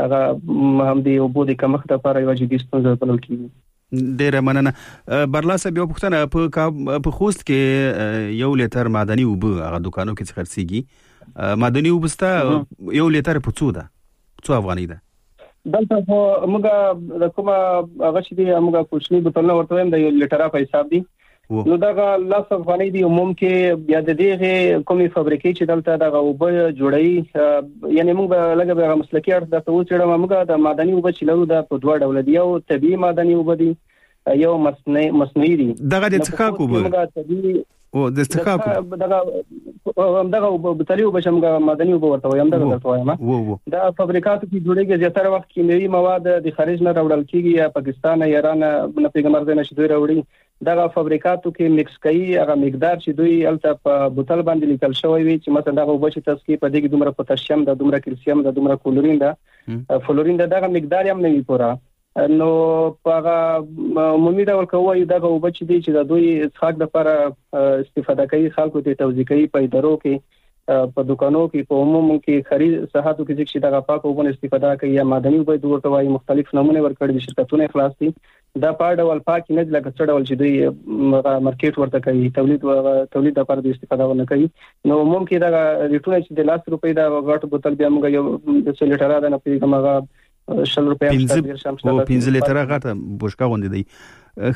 هغه هم د اوبو د کمښت لپاره یو جدي ستونزه بلل کیږي. ډیره مننه. برلاسه بیا پوښتنه په په خوست کې یو لیټر معدني اوبه هغه دکانو کې خرڅيږي معدني اوبه ستا یو لیټر په څو ده؟ څو افغاني ده؟ دلته موږ د کومه هغه چې دی موږ کوچنی بوتلونه ورته وایم د یو لیټر په حساب دي نو دا لاس افغاني دی عموم کې بیا د دې کومي فابریکې چې دلته د اوبه جوړي یعنی موږ لګه به مسلکي ارته د توڅړه موږ د معدني اوبه چې لرو د په دوه ډول دی یو طبي معدني اوبه دي یو مصنوعي مصنوعي دي دغه د څخه کوبه او د څخه دغه دغه بطريو بشمګه معدني اوبه ورته وایم دغه ورته وایم دا فابریکاتو کې جوړیږي زیاتره وخت کیمیاوي مواد د خارج نه راوړل کیږي یا پاکستان یا ایران نه پیغمبر دنه شي دوی راوړي دغه فابریکاتو کې مکس کوي هغه مقدار چې دوی الته په بوتل باندې لیکل شوی وي چې مثلا دغه وبچ تاسو کې په دې کې دومره پوتاشیم دا دومره کلسیم دا دومره کلورین دا فلورین دا دغه مقدار هم نه وي پورا نو په عمومي ډول کوي دغه وبچ دي چې د دوی څخه د لپاره استفاده کوي خلکو ته توزیع کوي په ادارو کې په دکانو کې په عموم کې خرید صحاتو کې چې دغه پاک وبونه استفاده کوي یا معدني وبې ورته وايي مختلف نمونه ورکړي د شرکتونو خلاص دي دا په ډول پاک نه لکه څه ډول چې دوی مارکیټ ورته کوي تولید تولید لپاره د استفاده ونه کوي نو عموم کې دا ریټونه چې د لاس روپۍ دا غټ بوتل بیا موږ یو د څو لیټره دا نه پیګمغه شل روپیا او پنځه لیټره غټه بوشکا غوندې دی.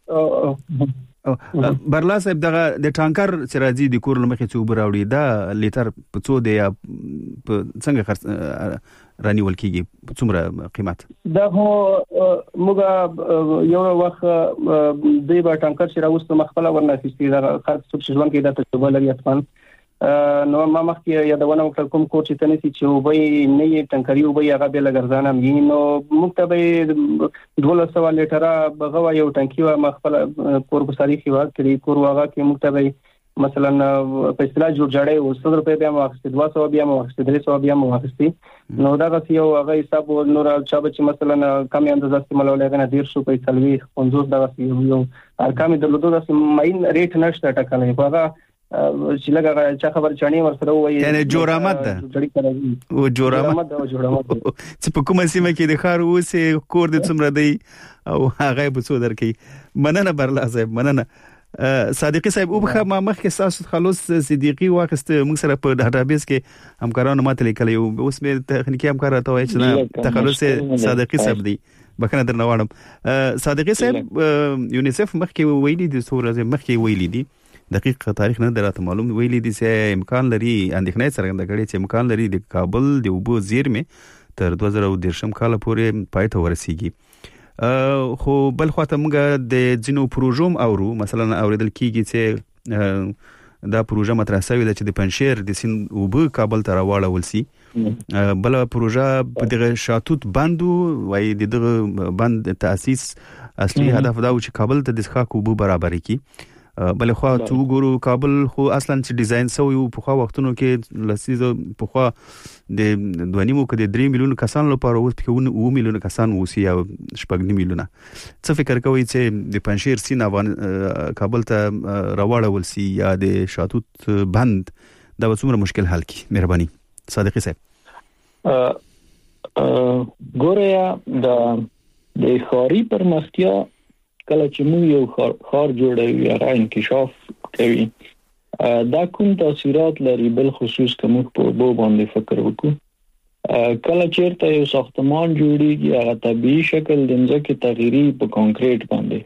ښه برلا صاحب دغه د ټانکر چې راځي د کور لمخې څو براوړي دا لیټر په څو دی په څنګه خرڅ رانیول کیږي څومره قیمت دا هو موږ یو وخت دوی به ټانکر چې راوست مخبله ورنافستي دا خرڅ څه ژوند کې دا تجربه لري اتمن نو ما مخکې یادونه وکړم کوم کوچ ته نسی چې وبې نه یې ټانکري وبې هغه به لګرځانه مې نو مکتبه دولسو لیټره بغوا یو ټانکی و مخبل کور په تاریخي وخت کې کور واغه کې مکتبه مثلا په اصطلاح جوړ جوړې او ستر روپے بیا مخکې دوه سوه بیا مخکې درې سوه بیا مخکې نو دا غسی یو هغه حساب نور چا چې مثلا کم اندازه استعمالول غنه ډیر شو په تلوي پنځوس دا غسی یو ارقام د لودو د ماین ریټ نشته ټاکلې هغه چې لګا چا خبر چانی ورسره وایي یعنی جوړامت ده او جوړامت او جوړامت چې په کومه سیمه کې د خار اوسه کور د څومره دی او هغه به څو درکې مننه برلا صاحب مننه صادقي صاحب او بخا ما مخ کې تاسو خلاص صدیقي واخست موږ سره په ډاټابیس کې همکارانو ماته لیکلی او اوس مې تخنیکی همکار راته وایي چې تخلص صادقي صاحب دی بکنه درنه واړم صادقي صاحب یونیسف مخ کې ویلي دي څو ورځې مخ کې ویلي دي دقیق تاریخ نه دراته معلوم ویلي دي چې امکان لري اندېښنه څرګنده کړي چې امکان لري د کابل د اوبو زیرمې تر دوه زره دېرشم کال پورې پای ته ورسیږي خو بل خواته موږ د جنو پروژوم اورو مثلا اوریدل کیږي چې دا پروژه مطرح شوې ده چې د پنشیر د سین اوبو کابل ته راوړل سي بل پروژه په دغه شاتوت بندو وای دغه بند تاسیس اصلي هدف دا و چې کابل ته د ښه اوبو برابر کړي بل خو تو ګورو کابل خو اصلا چې ډیزاین سوی په خو وختونو کې لسیزه په خو د دوانیمو کې د درې میلیون کسان لپاره اوس په او میلیون کسان وسی او شپږ میلیونه څه فکر کوي چې د پنشیر سین افغان کابل ته راوړل سي یا د شاتوت بند دا څومره مشکل حل کی مهرباني صادقي صاحب ګوریا د د خاري پرمختیا کله چې موږ یو خار, خار جوړوي یا انکشاف کوي دا کوم تاثیرات لري بل خصوص کوم په بو باندې فکر وکړو کله چیرته یو ساختمان جوړیږي هغه طبيعي شکل د ځمکې تغیري په کانکریټ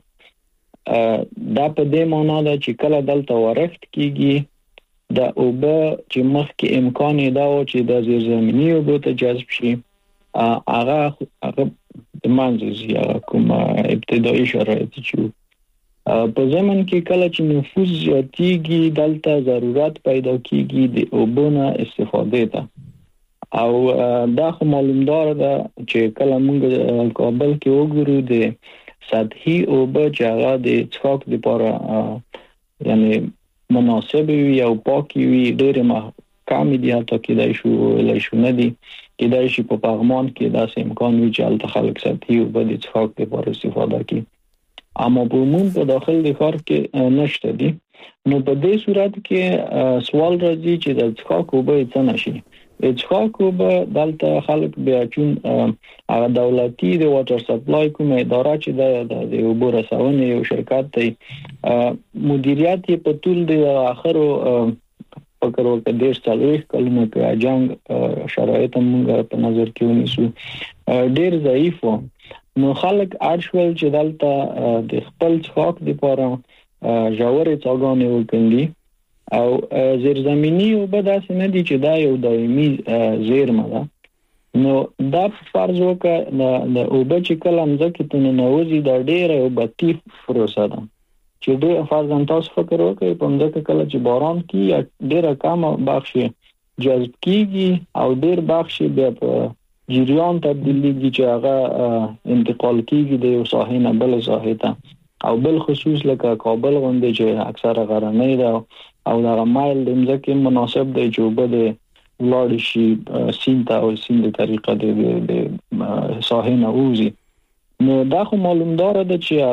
باندې دا په دې معنی ده چې کله دلته ورښت کیږي دا اوبه چې مخکې امکان دا و چې د زیرزمینی اوبو ته جذب شي هغه هغه د منځي یا کوم ابتدایي شرایط چې په زمن کې کله چې نفوذ زیاتیږي دلته ضرورت پیدا کیږي د اوبونه استفاده ته او دا خو معلومدار ده چې کله موږ کابل کې وګورو د سطحي اوبه چې هغه د څښاک لپاره یعنی مناسب وي او پاکي وي ډېر ما کم دي حتی کې دای شو لای شو نه دي کې دای شي په پغمان کې داسې امکان وي چې الته خلک ساتي او به د څښاک لپاره استفاده کوي اما په عموم په داخل د ښار کې نشته دي نو په دې صورت کې سوال راځي چې د څښاک اوبه څه نشي د څښاک اوبه دلته خلک بیا چون هغه دولتي د واټر سپلای کومه اداره چې د اوبو رسونې یو شرکت دی مدیریت یې په ټول د اخرو فکر وکړ د څلوي کلمه کې جنگ شرایط موږ په نظر کې ونیسو ډېر ضعیف و نو خلک ارشول چې دلته د خپل څښاک لپاره جوړې څاګانې وکړي او زیرزمینی اوبه داسې نه دي چې دا یو دایمي زیرمه ده نو دا فرض وکړه د اوبه چې کله ځکه ته نوځي دا ډېر یو بطیف پروسه ده چې ډېر فرضاً تاسو فکر وکړئ په ځکه کله چې باران کیږي ډېر کم بخش جذب کیږي او ډېر بخش بیا په جریان تبدیلیږي چې هغه انتقال کیږي د یو ساحې نه بل ساحې ته او بل خصوص لکه کابل غونډه چې اکثره غرنۍ ده او دا مایل د ځمکې مناسب دی چې وبد لاړ شي سیند او سیند طریقه د ساحې نه وځي نو دا خو معلومدار ده چې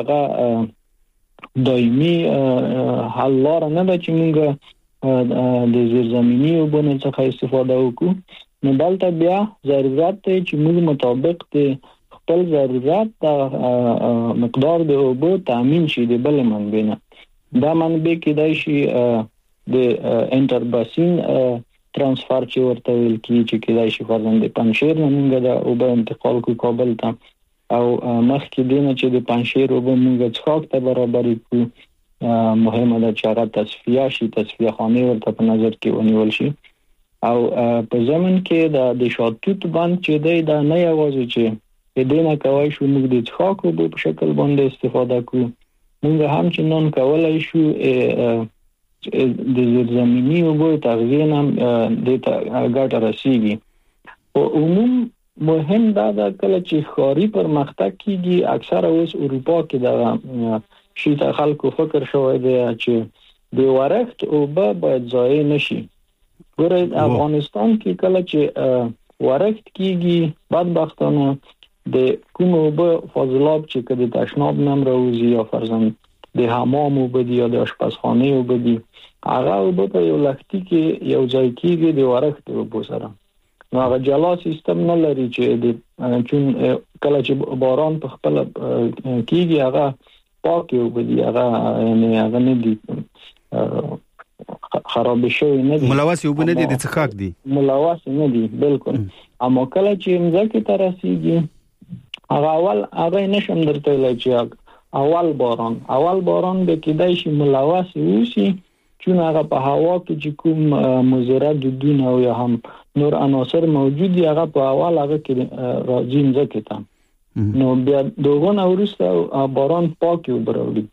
هغه دایمي حل لار نه ده چې موږ د زیرزمینی اوبو څخه استفاده وکړو نو دلته بیا ضرورت دی چې موږ مطابق د خپل ضرورت د مقدار د اوبو تامین شي د بل منبع نه دا منبع کېدای شي د انټر باسین ترانسفر چې ورته ویل کیږي چې کېدای شي فرضاً د پنشیر نه موږ د اوبو انتقال کو کابل ته او مخکې دینه چې د پنشیر اوبو موږ څښاک ته برابر کړو مهمه ده چې هغه تصفیه شي تصفیه خانه ورته په نظر کې ونیول شي او په زمن کې د شاتوت بند چې دی دا نه یوازې چې د دې نه کوي شو موږ د څښاک اوبو په شکل باندې استفاده کوو موږ هم چې نن کولای شو د زیرزمینی اوبو تغذیه هم د ګټه رسیږي او عموم مهم دا ده کله چې ښاري پرمختګ کیږي اکثره اوس اروپا کې دا شي ته خلکو فکر شوی دی چې د ورښت اوبه باید ضایع نشي ګورئ افغانستان کې کله چې ورښت کیږي بدبختانه د کوم اوبه فاضلاب چې کده تشناب نم راوځي یا فرضاً د حمام وبدي یا د اشپزخانه وبدي هغه وب په یو لختي کې یو ځای کېږي د ورښت وب سره نو هغه جلا سیستم نه لري چې د چون کله چې باران په خپل کېږي هغه پاک وبدي هغه یعنی هغه نه دي خراب شوی نه دي ملوث یو بنه دي د څخاک دي ملوث نه دي بالکل اما کله چې مځکه ته رسیږي هغه اول هغه نشم درته ویل چې اول باران اول باران به کېدای شي ملوث وشي چون هغه په هوا کې چې کوم مضره دودونه او یا هم نور عناصر موجود دي هغه په اول هغه کې راځي مځکه ته نو بیا دغه وروسته باران پاک وبروي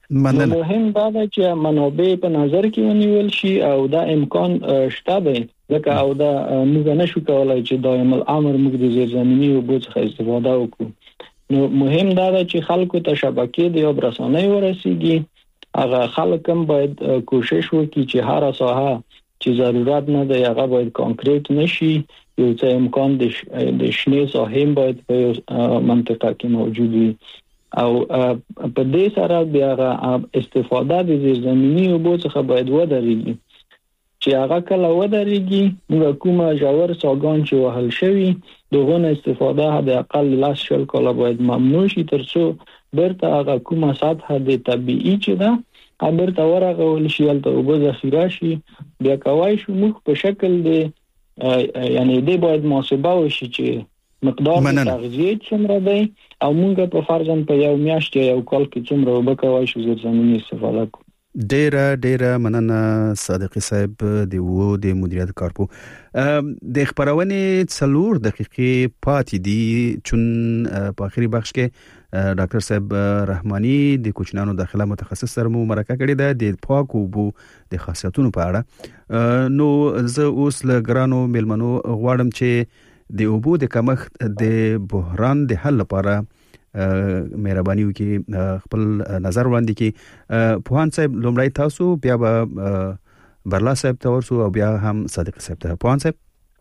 مهم دا ده چې منابع په نظر کې ونیول شي او دا امکان شته دی ځکه او دا موږ نشو کولای چې دائم الامر موږ د زیرزمینی او بوج څخه استفاده وکړو نو مهم دا ده چې خلکو ته شبکې د آب رسانۍ ورسیږي هغه خلک هم باید کوشش وکړي چې هر ساحه چې ضرورت نه دی هغه باید کانکریټ نشي یو څه امکان د شنې ساحې باید په منطقه کې موجود وي او په دې سره بیا استفاده د زیرزمینی او بوج څخه باید ودرېږي چې هغه کله ودرېږي موږ کومه ژور څاګان چې وهل شوی دغه استفاده حد اقل لاس شل کاله باید ممنوع شي ترڅو برته هغه کومه سطح د طبيعي چې ده برته ورغول شي البته او به ذخیره شي بیا کوي شو موږ په شکل دی یعنی دی باید محاسبه وشي چې مقدار تغذیه څومره دی او موږ په فرضاً په یو میاشت یا یو کال کې څومره وبکوي شو زیرزمینی استفاده کوو ډیره ډیره مننه صادقي صاحب د وو د مدیریت کارپو د خبرونه څلور دقیقې پاتې دي چون په اخري بخش کې ډاکټر صاحب رحماني د کوچنانو داخله متخصص سره مو مرکه کړې ده د پاکو بو د خاصیتونو په اړه نو زه اوس لګرانو ملمنو غواړم چې د اوبو د کمښت د بحران د حل لپاره مهرباني وکړي خپل نظر وړاندې کړي پوهان صاحب لومړی تاسو بیا به برلا صاحب ته ورسو او بیا هم صادق صاحب ته پوهان صاحب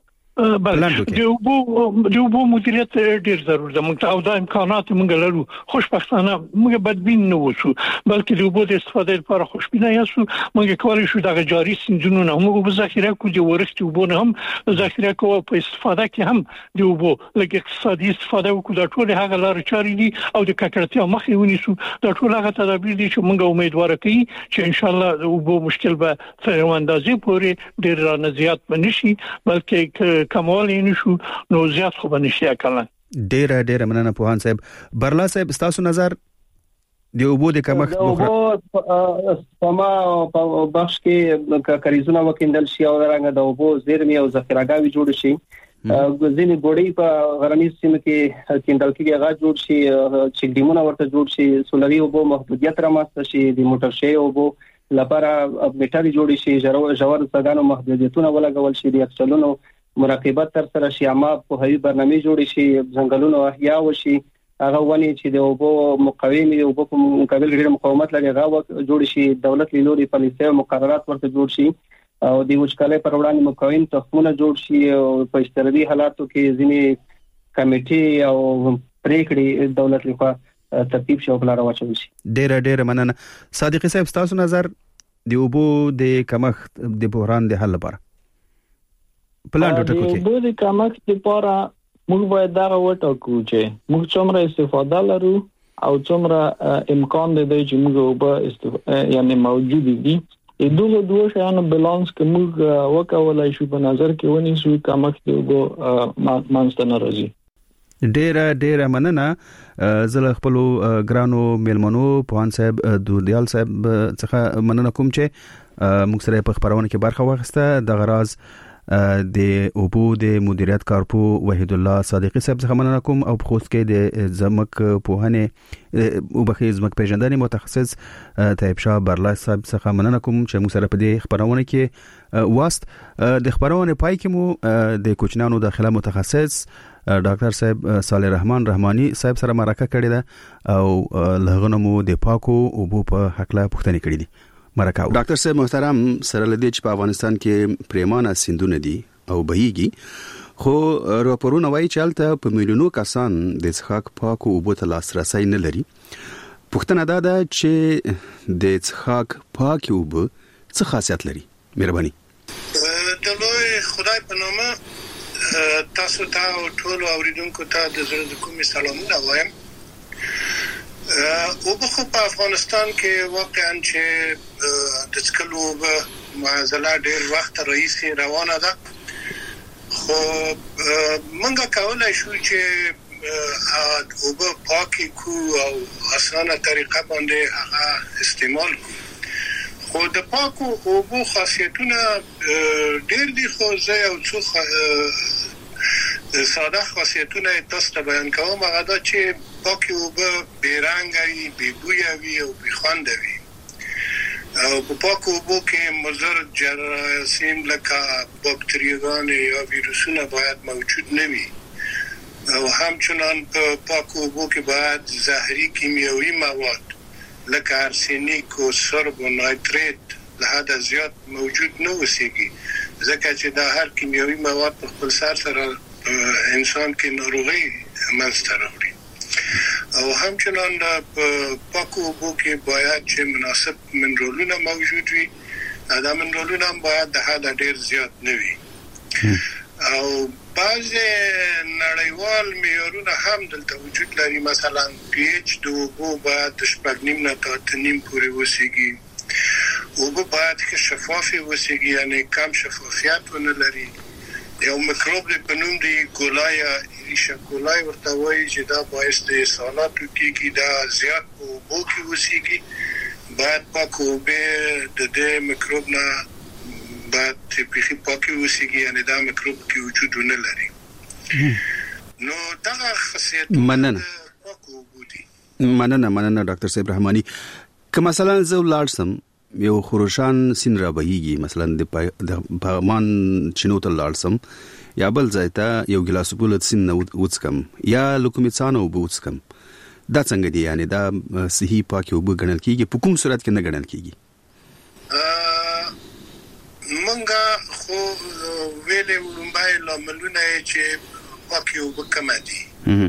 بله د اوبو د اوبو مدیریت ډیر ضروري ده موږ او د امکانات موږ لرو خوشبختانه موږ بدبین نه وشو بلکې د اوبو د استفاده لپاره خوشبینه یاسو موږ کولای شو د جاري سیندونو موږ په ذخیره کو د ورښت اوبو نه هم ذخیره کو په استفاده کې هم د اوبو لکه اقتصادي استفاده وکړو د ټول هغه لار چاري دي او د ککړتیا مخې ونیسو د ټول هغه تدابیر دي چې موږ امیدوار کوي چې ان شاء الله د اوبو مشکل به تر اندازې پورې ډیر نه زیات بنشي بلکې کمال نشو نو زیات خو بنشي کله ډیره ډیره مننه پوهان صاحب برلا صاحب تاسو نظر د اوبو د کمښت اوبو سپما په بخش کې کاریزونه وکیندل شي او رنګ د اوبو زیرمې او ذخیرهګاوي جوړ شي ځینې ګوړې په غرنیز سیمه کې کیندل کېږي هغه جوړ شي چې ډیمونه ورته جوړ شي سولري اوبو محدودیت رامنځته شي د موټر شي اوبو لپاره میټر جوړ شي ژور څاګانو محدودیتونه ولګول شي د اکسلونو مراقبت تر سره شي اما په هوی برنامه جوړ شي ځنګلونو احیا وشي هغه ونی چې د اوبو مقاومت او په مقابل ډېر مقاومت لري هغه جوړ شي دولت لوري پالیسي او مقررات ورته جوړ شي او د وچکالۍ پر وړاندې مقاوم تخمونه جوړ شي او په استردي حالاتو کې ځینې کمیټي او پریکړې دولت لخوا ترتیب شي او بلاره واچول شي ډېر ډېر مننه صادق صاحب تاسو نظر د اوبو د کمښت د بحران د حل لپاره پلان ټاکو کې د کمښت لپاره موږ باید دا وټاکو چې موږ څومره استفاده لرو او څومره امکان دی چې موږ وب یعنی موجود دي دغه دوه شیانو بالانس کې موږ وکولای شو په نظر کې ونیسو کمښت وب مانسته ناراضي ډیره ډیره مننه زله خپل ګرانو میلمنو پوهان صاحب دودیال صاحب څخه مننه کوم چې موږ سره په خبرونه کې برخه واخیسته د غراز د اوبو د مدیریت کارپو وحید الله صادقي صاحب څخه مننه کوم او په خصوص کې د زمک پوهنه او بخي زمک پیژندنې متخصص طيب شاه برلا صاحب څخه مننه کوم چې موږ سره په دې خبرونه کې واست د خبرونه پای کې مو د کوچنانو داخله متخصص ډاکټر صاحب صالح رحمان رحماني صاحب سره مرکه کړې ده او لغونه مو د پاکو اوبو په حق لا پوښتنه کړې دي مرکه ډاکټر صاحب محترم سره لدی چې په افغانستان کې پریمانه سیندونه دي او بهيږي خو راپورونه وايي چې البته په میلیونو کسان د څښاک پاکو اوبو ته لاسرسي نه لري پوښتنه دا ده چې د څښاک پاکي اوبه څه خاصیت لري؟ مهرباني. د لوی خدای په نامه تاسو ته او ټول اوریدونکو ته د زړه د کومې سلامونه وایم. اوبه خو په افغانستان کې واقعا چې د څکلو اوبه معضله ډېر وخت راهیسې روانه ده، خو موږ کولای شو چې اوبه پاکې کړو او اسانه طریقه باندې هغه استعمال کړو. خو د پاکو اوبو خاصیتونه ډېر دي، خو زه یو څو ساده خاصیتونه تاسو ته بیان کوم. هغه دا چې پاکې اوبه بې رنګه وي، بې بویه وي او بې خونده وي. او په پاکو اوبو کې مضر جراثیم لکه باکتریاګانې یا ویروسونه باید موجود نه وي، او همچنان په پاکو اوبو کې باید زهري کیمیاوي مواد لکه ارسنیک او سرب او نایتریت له حده زیات موجود نه اوسېږي، ځکه چې دا هر کیمیاوي مواد په خپل سر سره انسان کې ناروغي منځته راوړي. او همچنان په پاکو اوبو کې باید چې مناسب منرالونه موجود وي، دا منرالونه هم باید د حده ډېر زیات نه وي. او بعض نړیوال معیارونه هم دلته وجود لري، مثلا پی ایچ د اوبو باید د شپږ نیم نه تر اته نیم پورې وسیږي. اوبه باید ښه شفافې وسیږي، یعنی کم شفافیت ونه لري. یو میکروب د په نوم د ایکولای یا ایریشاکولای ورته وایي چې دا باعث د اسهالاتو کېږي، دا زیات په اوبو کې وسیږي. باید پاک اوبه د دې میکروب نه باید بیخي پاکې وسیږي، یعنی دا میکروب کې وجود ونه لري. نو دغه خاصیتونه مننه پاک اوبه دي. مننه مننه ډاکټر صاحب رحماني. که مثلا زه ولاړ سم یو خروشان سین را بهيږي، مثلا د پغمان چینو ته لاړ سم یا بل ځای ته یو ګلاس اوبه سین نه وڅکم یا لوکمیڅانو اوبه وڅکم، دا څنګه دي؟ یعنی دا صحیح پاکي اوبه ګڼل کیږي؟ په کوم صورت کې نه ګڼل کیږي؟ منګه خو ویلې ولومبای لاملونه چې پاکي اوبه کم دي،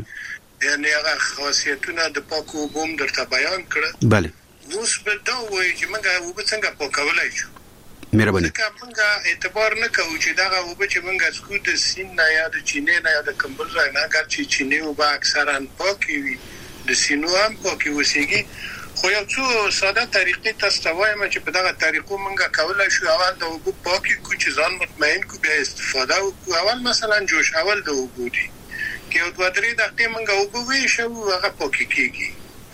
یعنی هغه خاصیتونه د پاکو اوبو هم درته بیان کړه. بله. اوس به دا وایي چې موږ اوبه څنګه پاکولی شو. مهرباني. ځکه موږ اعتبار نه کوو چې دغه اوبه چې موږ څښو د سیند نه یا د چینې نه یا د کوم بل ځای نه، اګر چې چینې اوبه اکثرا پاکې وي، د سینو هم پاکې اوسېږي. خو یو څو ساده طریقې تاسو ته وایم چې په دغه طریقو موږ کولی شو اول د اوبو پاکې کړو چې ځان مطمئن کړو، بیا استفاده وکړو. اول مثلا جوشول د اوبو دي، که یو دوه درې دقیقې موږ اوبه ویشو هغه پاکې کېږي.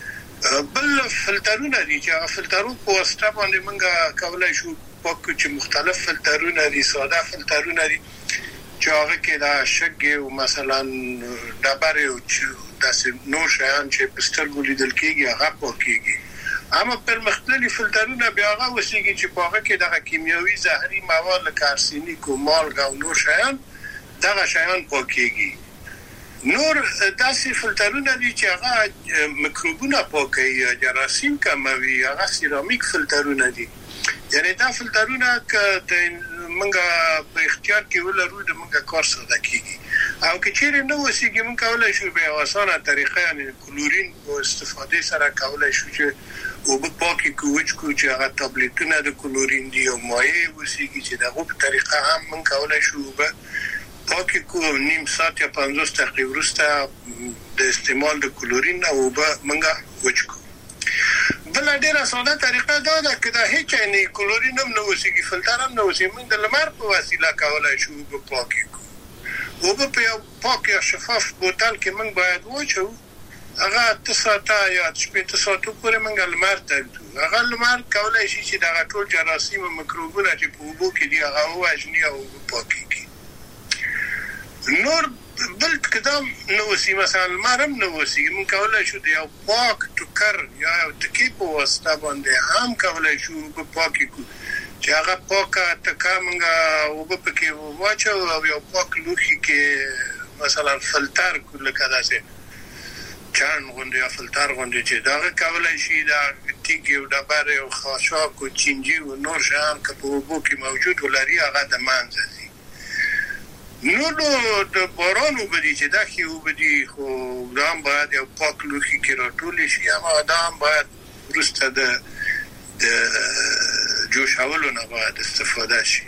بل فلټرونه دي چې هغه فلټرو په واسطه باندې موږ کولی شو پاک کړو، چې مختلف فلټرونه دي، ساده فلټرونه دي چې هغه کې دا شګې او مثلا ډبرې او داسې نور شیان چې په سترګو لیدل کېږي هغه پاکېږي. اما پرمختللي فلټرونه بیا هغه وسیږي چې په هغه کې دغه کیمیاوي زهري مواد لکه ارسنیک او مالګه او نور شیان دغه شیان پاکېږي. نور داسې فلټرونه دي چې هغه میکروبونه پاکوي یا جراثیم کموي، هغه سیرامیک فلټرونه دي. یعنی دا فلټرونه که موږ په اختیار کې ولرو د موږ کار ساده کېږي. او که چیرې نه وسیږي موږ کولی شو په یوه اسانه طریقه، یعنی کلورین په استفادې سره کولی شو چې اوبه پاکې کړو، وچ کړو، چې هغه تابلیتونه د کلورین دي او مایع وسیږي، چې د هغو په طریقه هم موږ کولی شو اوبه پاکې کړو. نیم ساعت یا پنځوس دقیقې وروسته د استعمال د کلورین نه اوبه موږ وچ کړو. بله ډېره ساده طریقه دا ده که دا هیڅ یعنې کلورین هم نه وسیږي، فلټر هم نه وسیږي، موږ د لمر په وسیله کولی شو اوبه پاکې کړو. اوبه په یو پاک یا شفاف بوتل کې موږ باید واچوو، هغه اته ساعته یا شپېته ساعتو پورې موږ لمر ته ږدو. هغه لمر کولی شي چې دغه ټول جراثیم او میکروبونه چې په اوبو کې دي هغه ووژني او اوبه پاکې کړي. نور بل کدام نه وسی، مثلا لمر هم نه وسیږي، موږ کولی شو د یو پاک ټوکر یا یو تکې په واسطه باندې هم کولی شو اوبه پاکې کړو، چې هغه پاکه تکه موږ اوبه پکې واچوو او یو پاک لوښي کې مثلا فلټر کړو، لکه داسې چاڼ غوندې یا فلټر غوندې چې دغه کولی شي دا تیږې او ډبرې او خاشاک او چینجي او نور شیان که په اوبو کې موجود ولري هغه د منځه ځي. نو نو د باران وبدي چې دا خي وبدي خو دا هم باید یو پاک لوښي کې راټول شي اما دا هم باید وروسته د د جوشولو نه باید استفاده شي.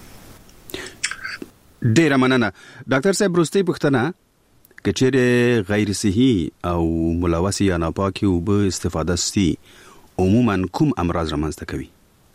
ډیره مننه ډاکټر صاحب. وروستۍ پوښتنه کچېرې غیر صحي او ملوث یا ناپاکي اوبه استفاده سي عموما کوم امراض رامنځته کوي؟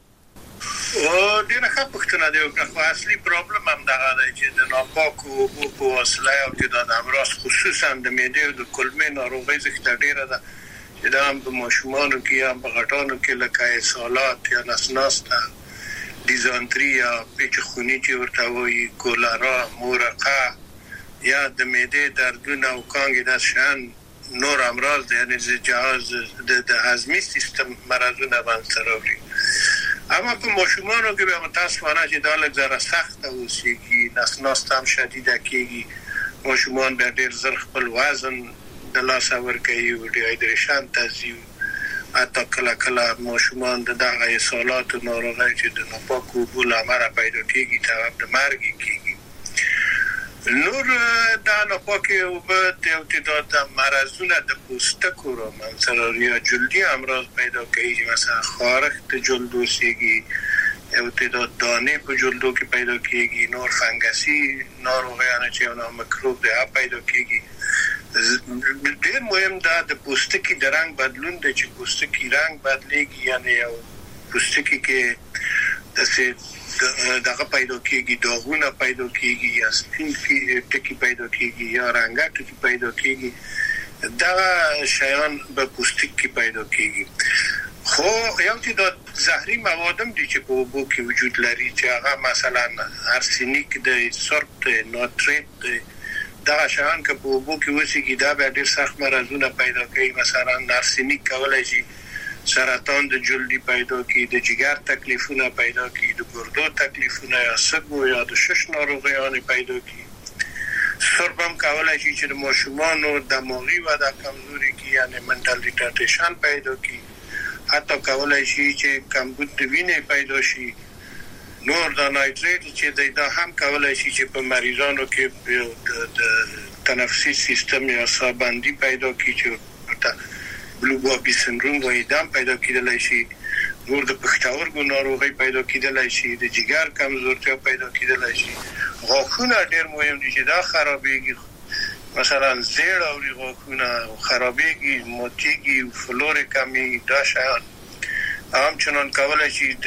او ډیره ښه پوښتنه دی. خو اصلي پرابلم هم دغه دی چې د ناپاکو اوبو په وسیله او چې د امراض خصوصا د معدې او د کولمې ناروغۍ څخه ډیره ده چې دا هم په ماشومانو کې یا په غټانو کې لکه اسهالات یا نسناسته، دیزانتری یا پیچ خونی چې ورته وایي، کولرا، مورقه یا د معدې دردونه او کانګې د شان نور امراض دي، یعنی د جهاز د هضمي سیستم مرزونه باندې راوړي. اما په ماشومانو کې به متاسفانه چې دا لږ زره سخته اوسېږي، نسناست هم شدیده کېږي، ماشومان به ډېر زر خپل وزن د لاسه ورکوي او ډیهایدریشن ته ځي. حتی کله کله ماشومان د دغه اسهالاتو ناروغۍ چې د ناپاکو اوبو له امله پیدا کېږي سبب د مرګ کېږي. نور دا ناپاکې اوبه یو تعداد مرضونه د پوستکو رامنځته راوړي یا جلدي امراض پیدا کوي، مثلا خارښت جلد اوسېږي، یو تعداد دانې په جلدو کې پیدا کېږي، نور فنګسي ناروغیانه چې یو میکروب دی پیدا کېږي. ډېر مهم دا د پوستکي د رنګ بدلون دی چې پوستکي رنګ بدلېږي، یعنی یو پوستکي کې داسې دغه پیدا کېږي، داغونه پیدا کېږي یا سپین ټکي پیدا کېږي یا رنګه ټکي پیدا کېږي. دغه شیان په پوستکي پیدا کېږي. خو یو تعداد زهري مواد هم دي چې په اوبو کې وجود لري چې هغه مثلا ارسنیک دی، سرب دی، ناتریت دی. دغه شیان که په اوبو کې وسیږي دا به ډېر سخت مرضونه پیدا کوي. مثلا ارسنیک کولی شي سرطان د جلدی پیدا کی، د جگر تکلیفونه پیدا کی، د ګردو تکلیفونه یا سګو یا د شش ناروغیان پیدا کی. سرب هم کولای شي چې د ماشومانو دماغي وده کمزوري کی، یعنی منټل ریټارډیشن پیدا کی. حتی کولای شي چې کمبود د وینې پیدا شي. نور د نایتریت چې دا هم کولای شي چې په مریضانو کې د تنفسي سیستم یا سابندی پیدا کی چې بلو بابي سندروم وایي دام پیدا کېدلی شي. نور د پښتورګو ناروغۍ پیدا کېدلی شي، د جګر کمزورتیا پیدا کېدلی شي. غاښونه ډېر مهم دي چې دا خرابېږي، مثلا زیړ اوري غاښونه خرابېږي، ماتېږي، فلور کمېږي. دا شیان همچنان کولی شي د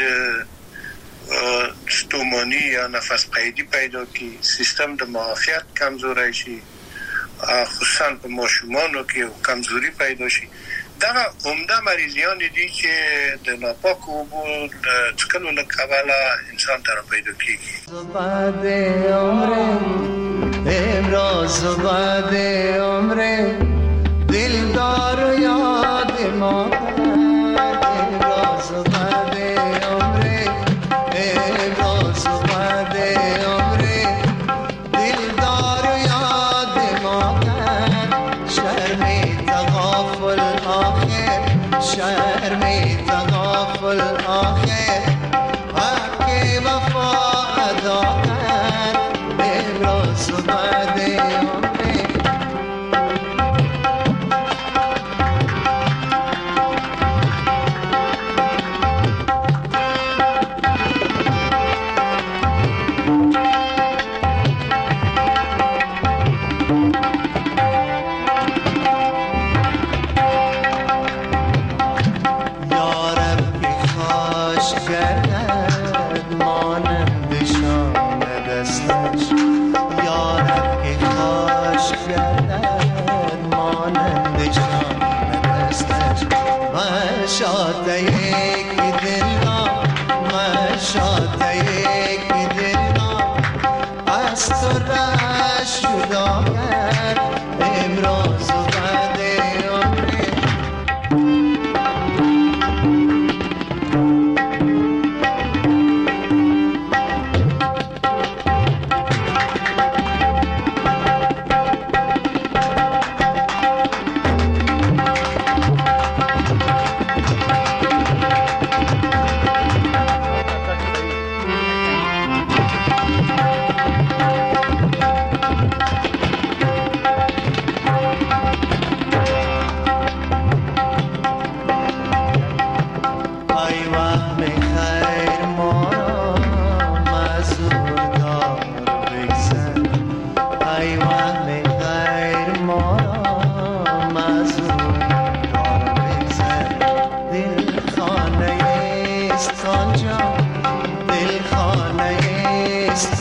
ستوماني یا نفس قیدي پیدا کړي، سیستم د معافیت کمزوری شي، خصوصا په ماشومانو کې کمزوري پیدا شي. دغه عمده مریضیان دي چې د ناپاکو اوبو څښلو له کبله انسان ته پیدا کېږي. بعد عمر امروز بعد عمر دلدار یاد ما امروز بعد عمر امروز بعد عمر دلدار یاد ما شرم تغافل آخر شرم تغافل آخر حق وفا ادا کرد امروز بعد عمر.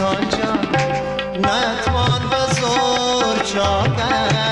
جان جان نتوان به زور چاکر